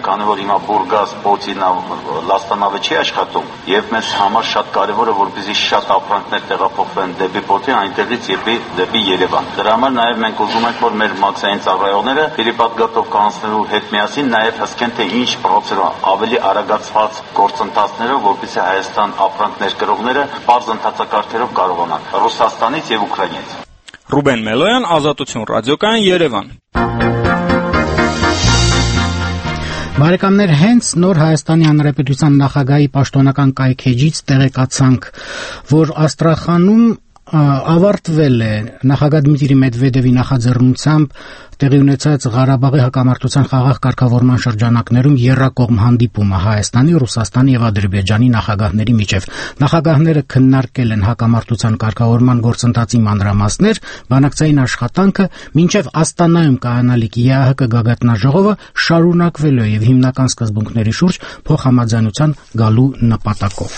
քանի որ հիմա Բուրգաս, Պոցինա, Լաստանավը չի աշխատում, եւ մեզ համար շատ կարեւոր է, որպեսզի շատ ապրանքներ տեղափոխվեն դեպի Պոթի, այնտեղից դեպի Երևան։ Դրա համար նաեւ մենք ուզում ենք, որ մեր մաքսային ծառայողները Պիրիպատգատով կանցնելու հետ միասին նաեւ հսկեն, թե ինչ պրոցեսով ավելի արագացված գործընթացներով, որպեսզի Հայաստան ապրանքներ կրողները բարձ ընթացակարգերով կարողանան Ռուսաստանից եւ Ուկրաինայից։ Ռուբեն Մելոյան, Ազատություն ռադիոկայան, Երևան։ Բարեկամներ, հենց նոր Հայաստանի Հանրապետության նախագահի պաշտոնական կայքեջից տեղեկացանք, որ Աստրախանում ավարտվել է նախագահ Դմիտրի Մեդվեդևի նախաձեռնությամբ տեղի ունեցած Ղարաբաղի հակամարտության խաղաղ կարգավորման շրջանակներում եռակողմ հանդիպումը Հայաստանի, Ռուսաստանի եւ Ադրբեջանի նախագահների միջև։ Նախագահները քննարկել են հակամարտության կարգավորման գործընթացի մանրամասներ, բանակցային աշխատանքը, մինչև Աստանայում կայանալիք ԵԱՀԿ գագաթնաժողովը շարունակվելու եւ հիմնական սկզբունքների շուրջ փոխհամաձայնության գալու նպատակով։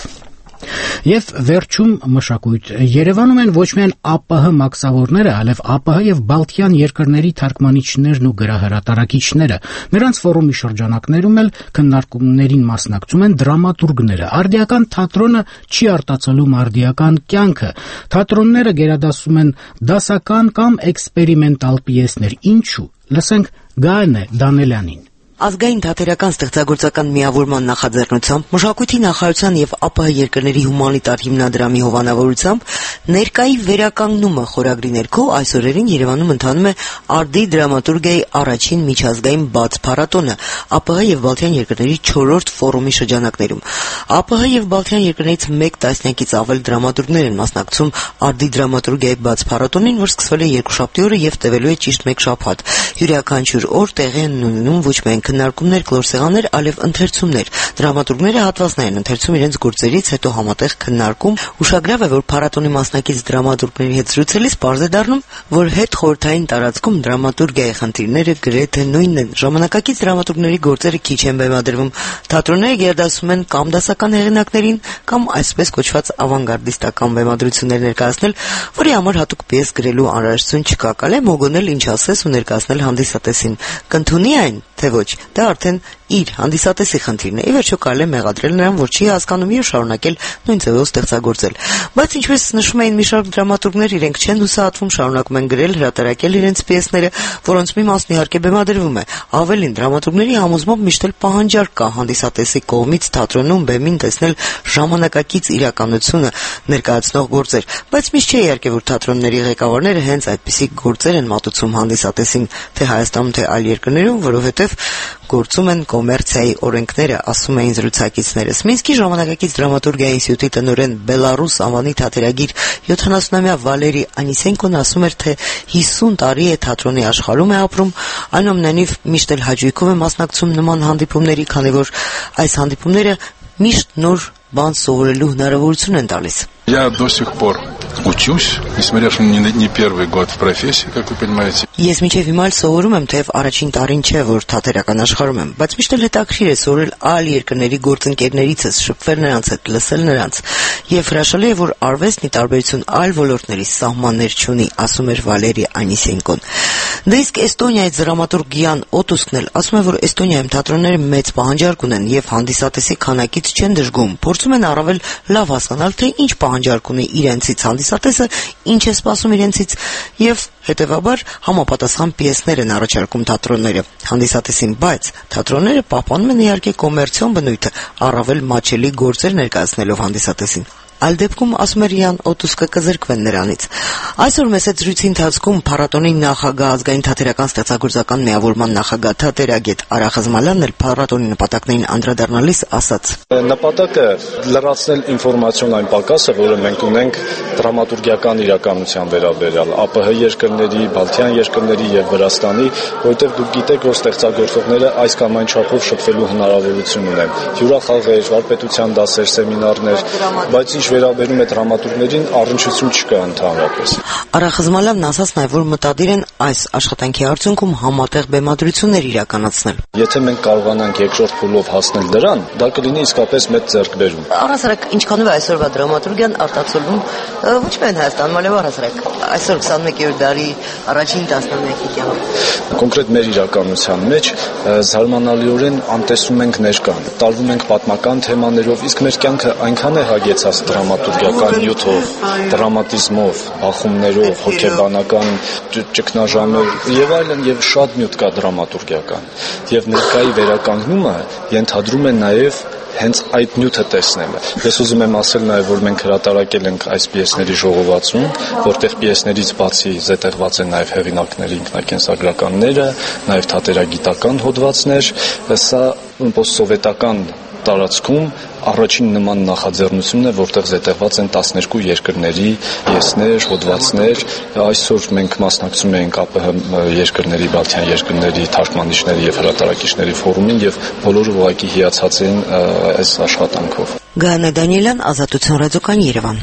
Եվ վերջում մշակույթ։ Երևանում են ոչ միայն ԱՊՀ մաքսավորները, այլև ԱՊՀ եւ Բալթյան երկրների թարգմանիչներն ու գրահրատարակիչները։ Նրանց ֆորումի շրջանակներում էլ քննարկումներին մասնակցում են դրամատուրգները։ Արդիական թատրոնը չի արտացոլում արդիական կյանքը։ Թատրոնները գերադասում են դասական կամ էքսպերիմենտալ պիեսներ։ Ինչու՞։ Լսենք Գայանե Դանելյանին։ Ազգային թատերական ստեղծագործական միավորման նախաձեռնությամբ Մշակույթի նախարարության եւ ԱՊՀ երկրների հումանիտար հիմնադրամի հովանավորությամբ ներկայի վերականգնումը խորագրի ներքո այս օրերին Երևանում ընթանում է արդի դրամատուրգիայի առաջին միջազգային բաց փառատոնը ԱՊՀ եւ Բալթյան երկրների 4-րդ ֆորումի շրջանակներում։ ԱՊՀ եւ Բալթյան երկրներից 1 տասնյակից ավել դրամատուրգներ են մասնակցում արդի դրամատուրգիայի բաց փառատոնին, որ սկսվել է երկուշաբթի օրը եւ տևելու է ճիշտ 1 շաբաթ։ Յուրաքանչյուր օր տեղի են ունենում ոչ միայն քննարկումներ, գլորսեղաններ, այլև ընթերցումներ։ Դրամատուրգները հատվածներ են ընթերցում իրենց գործերից, հետո համատեղ քննարկում։ Ուշագրավ է, որ փառատոնի մասնակից դրամատուրգների հետ զրուցելիս պարզ է դառնում, որ հետ խորհրդային տարածքում դրամատուրգիայի խնդիրները գրեթե նույնն են։ Ժամանակակից դրամատուրգների գործերը քիչ են բեմադրվում։ Թատրոնները գերադասում են կամ դասական հեղինակներին, կամ այսպես կոչված ավանգարդիստական բեմադրություններ ներկայացնել, որի համար հատուկ պիես գրելու անհրաժեշտություն չկա։ Կարելի է մոգոնել ինչ ասես ու ներկայացնել հանդիսատեսին։ Կընդունի այն, թե ոչ, դա արդեն իր հանդիսատեսի խնդիրն է։ Ի վերջո կարելի է մեղադրել նրան, որ չի հասկանում եւ շարունակել նույն ձևով ստեղծագործել։ Բայց ինչպես նշում էին մի շարք դրամատուրգներ, իրենք չեն հուսահատվում, շարունակում են գրել, հրատարակել իրենց պիեսները, որոնց մի մասն իհարկե բեմադրվում է։ Ավելին, դրամատուրգների համոզմամբ միշտ էլ պահանջարկ կա հանդիսատեսի կողմից թատրոնում բեմին տեսնել ժամանակակից իրականությունը ներկայացնող գործեր։ Բայց միշտ չէ իհարկե, որ թատրոնների ղեկավարները հենց այդպիսի գործեր են մատուցում հանդիսատեսին, թե Հայաստանում, թե այլ երկրներում, որովհետև գործում են կոմերցիայի օրենքները, ասում էին զրուցակիցներս։ Մինսկի ժամանակակից դրամատուրգիայի ինստիտուտի տնօրեն Բելարուս անվանի թատերագիր 70-ամյա Վալերի Անիսենկոն ասում էր, թե 50 տարի է թատրոնի աշխարհում է ապրում, այնուամենայնիվ միշտ էլ հաճույքով է масնակցում нման հանդիպումների, քանի որ այս հանդիպումները միշտ նոր բան սովորելու հնարավորություն են տալիս։ Я до сих пор учусь, несмотря что не первый год в профессии, как вы понимаете. Ես մինչև հիմա սովորում եմ, թեև առաջին տարին չէ, որ թատերական աշխարհում եմ, բայց միշտ էլ հետաքրքիր է սովորել այլ երկրների գործընկերներիցս, շփվել նրանց հետ, լսել նրանց։ Եվ հրաշալի է, որ արվեստն ի տարբերություն այլ ոլորտների սահմաններ չունի, ասում էր Վալերի Անիսենկոն։ Դե իսկ Էստոնիայից դրամատուրգ Յան Օտուսկն էլ ասում է, որ Էստոնիայում թատրոնները մեծ պահանջարկ ունեն եւ հանդիսատեսի քանակից չեն դժգոհում, փորձում են առավել լավ հասկանալ, թե ինչ պահանջարկ ունի իրենցից հանդիսատեսը, ինչ է սպասում իրենցից եւ հետեւաբար համապատասխան պիեսներ են առաջարկում թատրոնները հանդիսատեսին, բայց թատրոնները պահպանում են իհարկե կոմերցիոն բնույթը, առավել մաչելի գործեր ներկայացնելով հանդիսատեսին։ Այլ դեպքում, ասում էր Յան Օտուսկը, կզրկվեն նրանից։ Այսօր մեծ զրույցի ընթացքում փառատոնի նախագահ, ազգային թատերական ստեղծագործական միավորման նախագահ թատերագետ Արա Խզմալյանն էլ փառատոնի նպատակներին անդրադառնալիս ասաց. Նպատակը լրացնել ինֆորմացիոն պակասը, որը մենք ունենք դրամատուրգիական իրականության վերաբերյալ ԱՊՀ երկրների, Բալթյան երկրների եւ Վրաստանի, որովհետեւ դուք գիտեք, որ ստեղծագործողները այս կամ այն չափով շփվելու հնարավորություն ունեն։ Հյուրախաղեր, վարպետության դասեր, սեմինարներ, բայց ինչ ինչ վերաբերում է դրամատուրգներին, առնչություն չկա ընդհանրապես։ Արա Խզմալյանն ասաց նաև, որ մտադիր են այս աշխատանքի արդյունքում համատեղ բեմադրություններ իրականացնել։ Եթե մենք կարողանանք երկրորդ փուլով հասնել դրան, դա կլինի իսկապես մեծ ձեռքբերում։ Առհասարակ ինչքանով է այսօրվա դրամատուրգիան արտացոլվում ոչ միայն Հայաստանում, այլև առհասարակ այսօր 21-րդ դարի առաջին տասնամյակի կյանքում։ Կոնկրետ մեր իրականության մեջ զարմանալիորեն անտեսում ենք ներկան, տարվում ենք պատմական թեմաներով, իսկ մեր կյանքը այնքան է հագեցած դրամատուրգիական նյութով, դրամատիզմով, բախումներով, հոգեբանական ճգնաժամով եւ այլն, եւ շատ նյութ կա դրամատուրգիական։ Եվ ներկայի վերականգնումը ենթադրում է նաեւ հենց այդ նյութը տեսնելը։ Ես ուզում եմ ասել նաև, որ մենք հրատարակել ենք այս պիեսների ժողովածուն, որտեղ պիեսներից բացի զետեղված են նաև հեղինակների ինքնակենսագրականները, նաև թատերագիտական հոդվածներ։ Սա պոստսովետական տարածքում առաջին նման նախաձեռնությունն է, որտեղ զետեղված են 12 երկրների պիեսներ, հոդվածներ։ Այսօր մենք մասնակցում ենք ԱՊՀ երկրների, Բալթյան երկրների թարգմանիչների եւ հրատարակիչների ֆորումին եւ բոլորը ուղղակի հիացած են այս աշխատանքով։ Գայանե Դանիելյան, Ազատություն ռադիոկան, Երևան։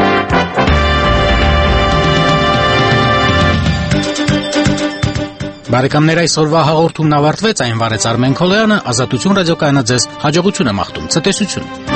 Բարեկամներ, այսօրվա հաղորդումն ավարտվեց, այն վարեց Արմեն Քոլոյանը, Ազատություն ռադիոկայանը ձեզ հաջողություն է մաղթում, ցտեսություն։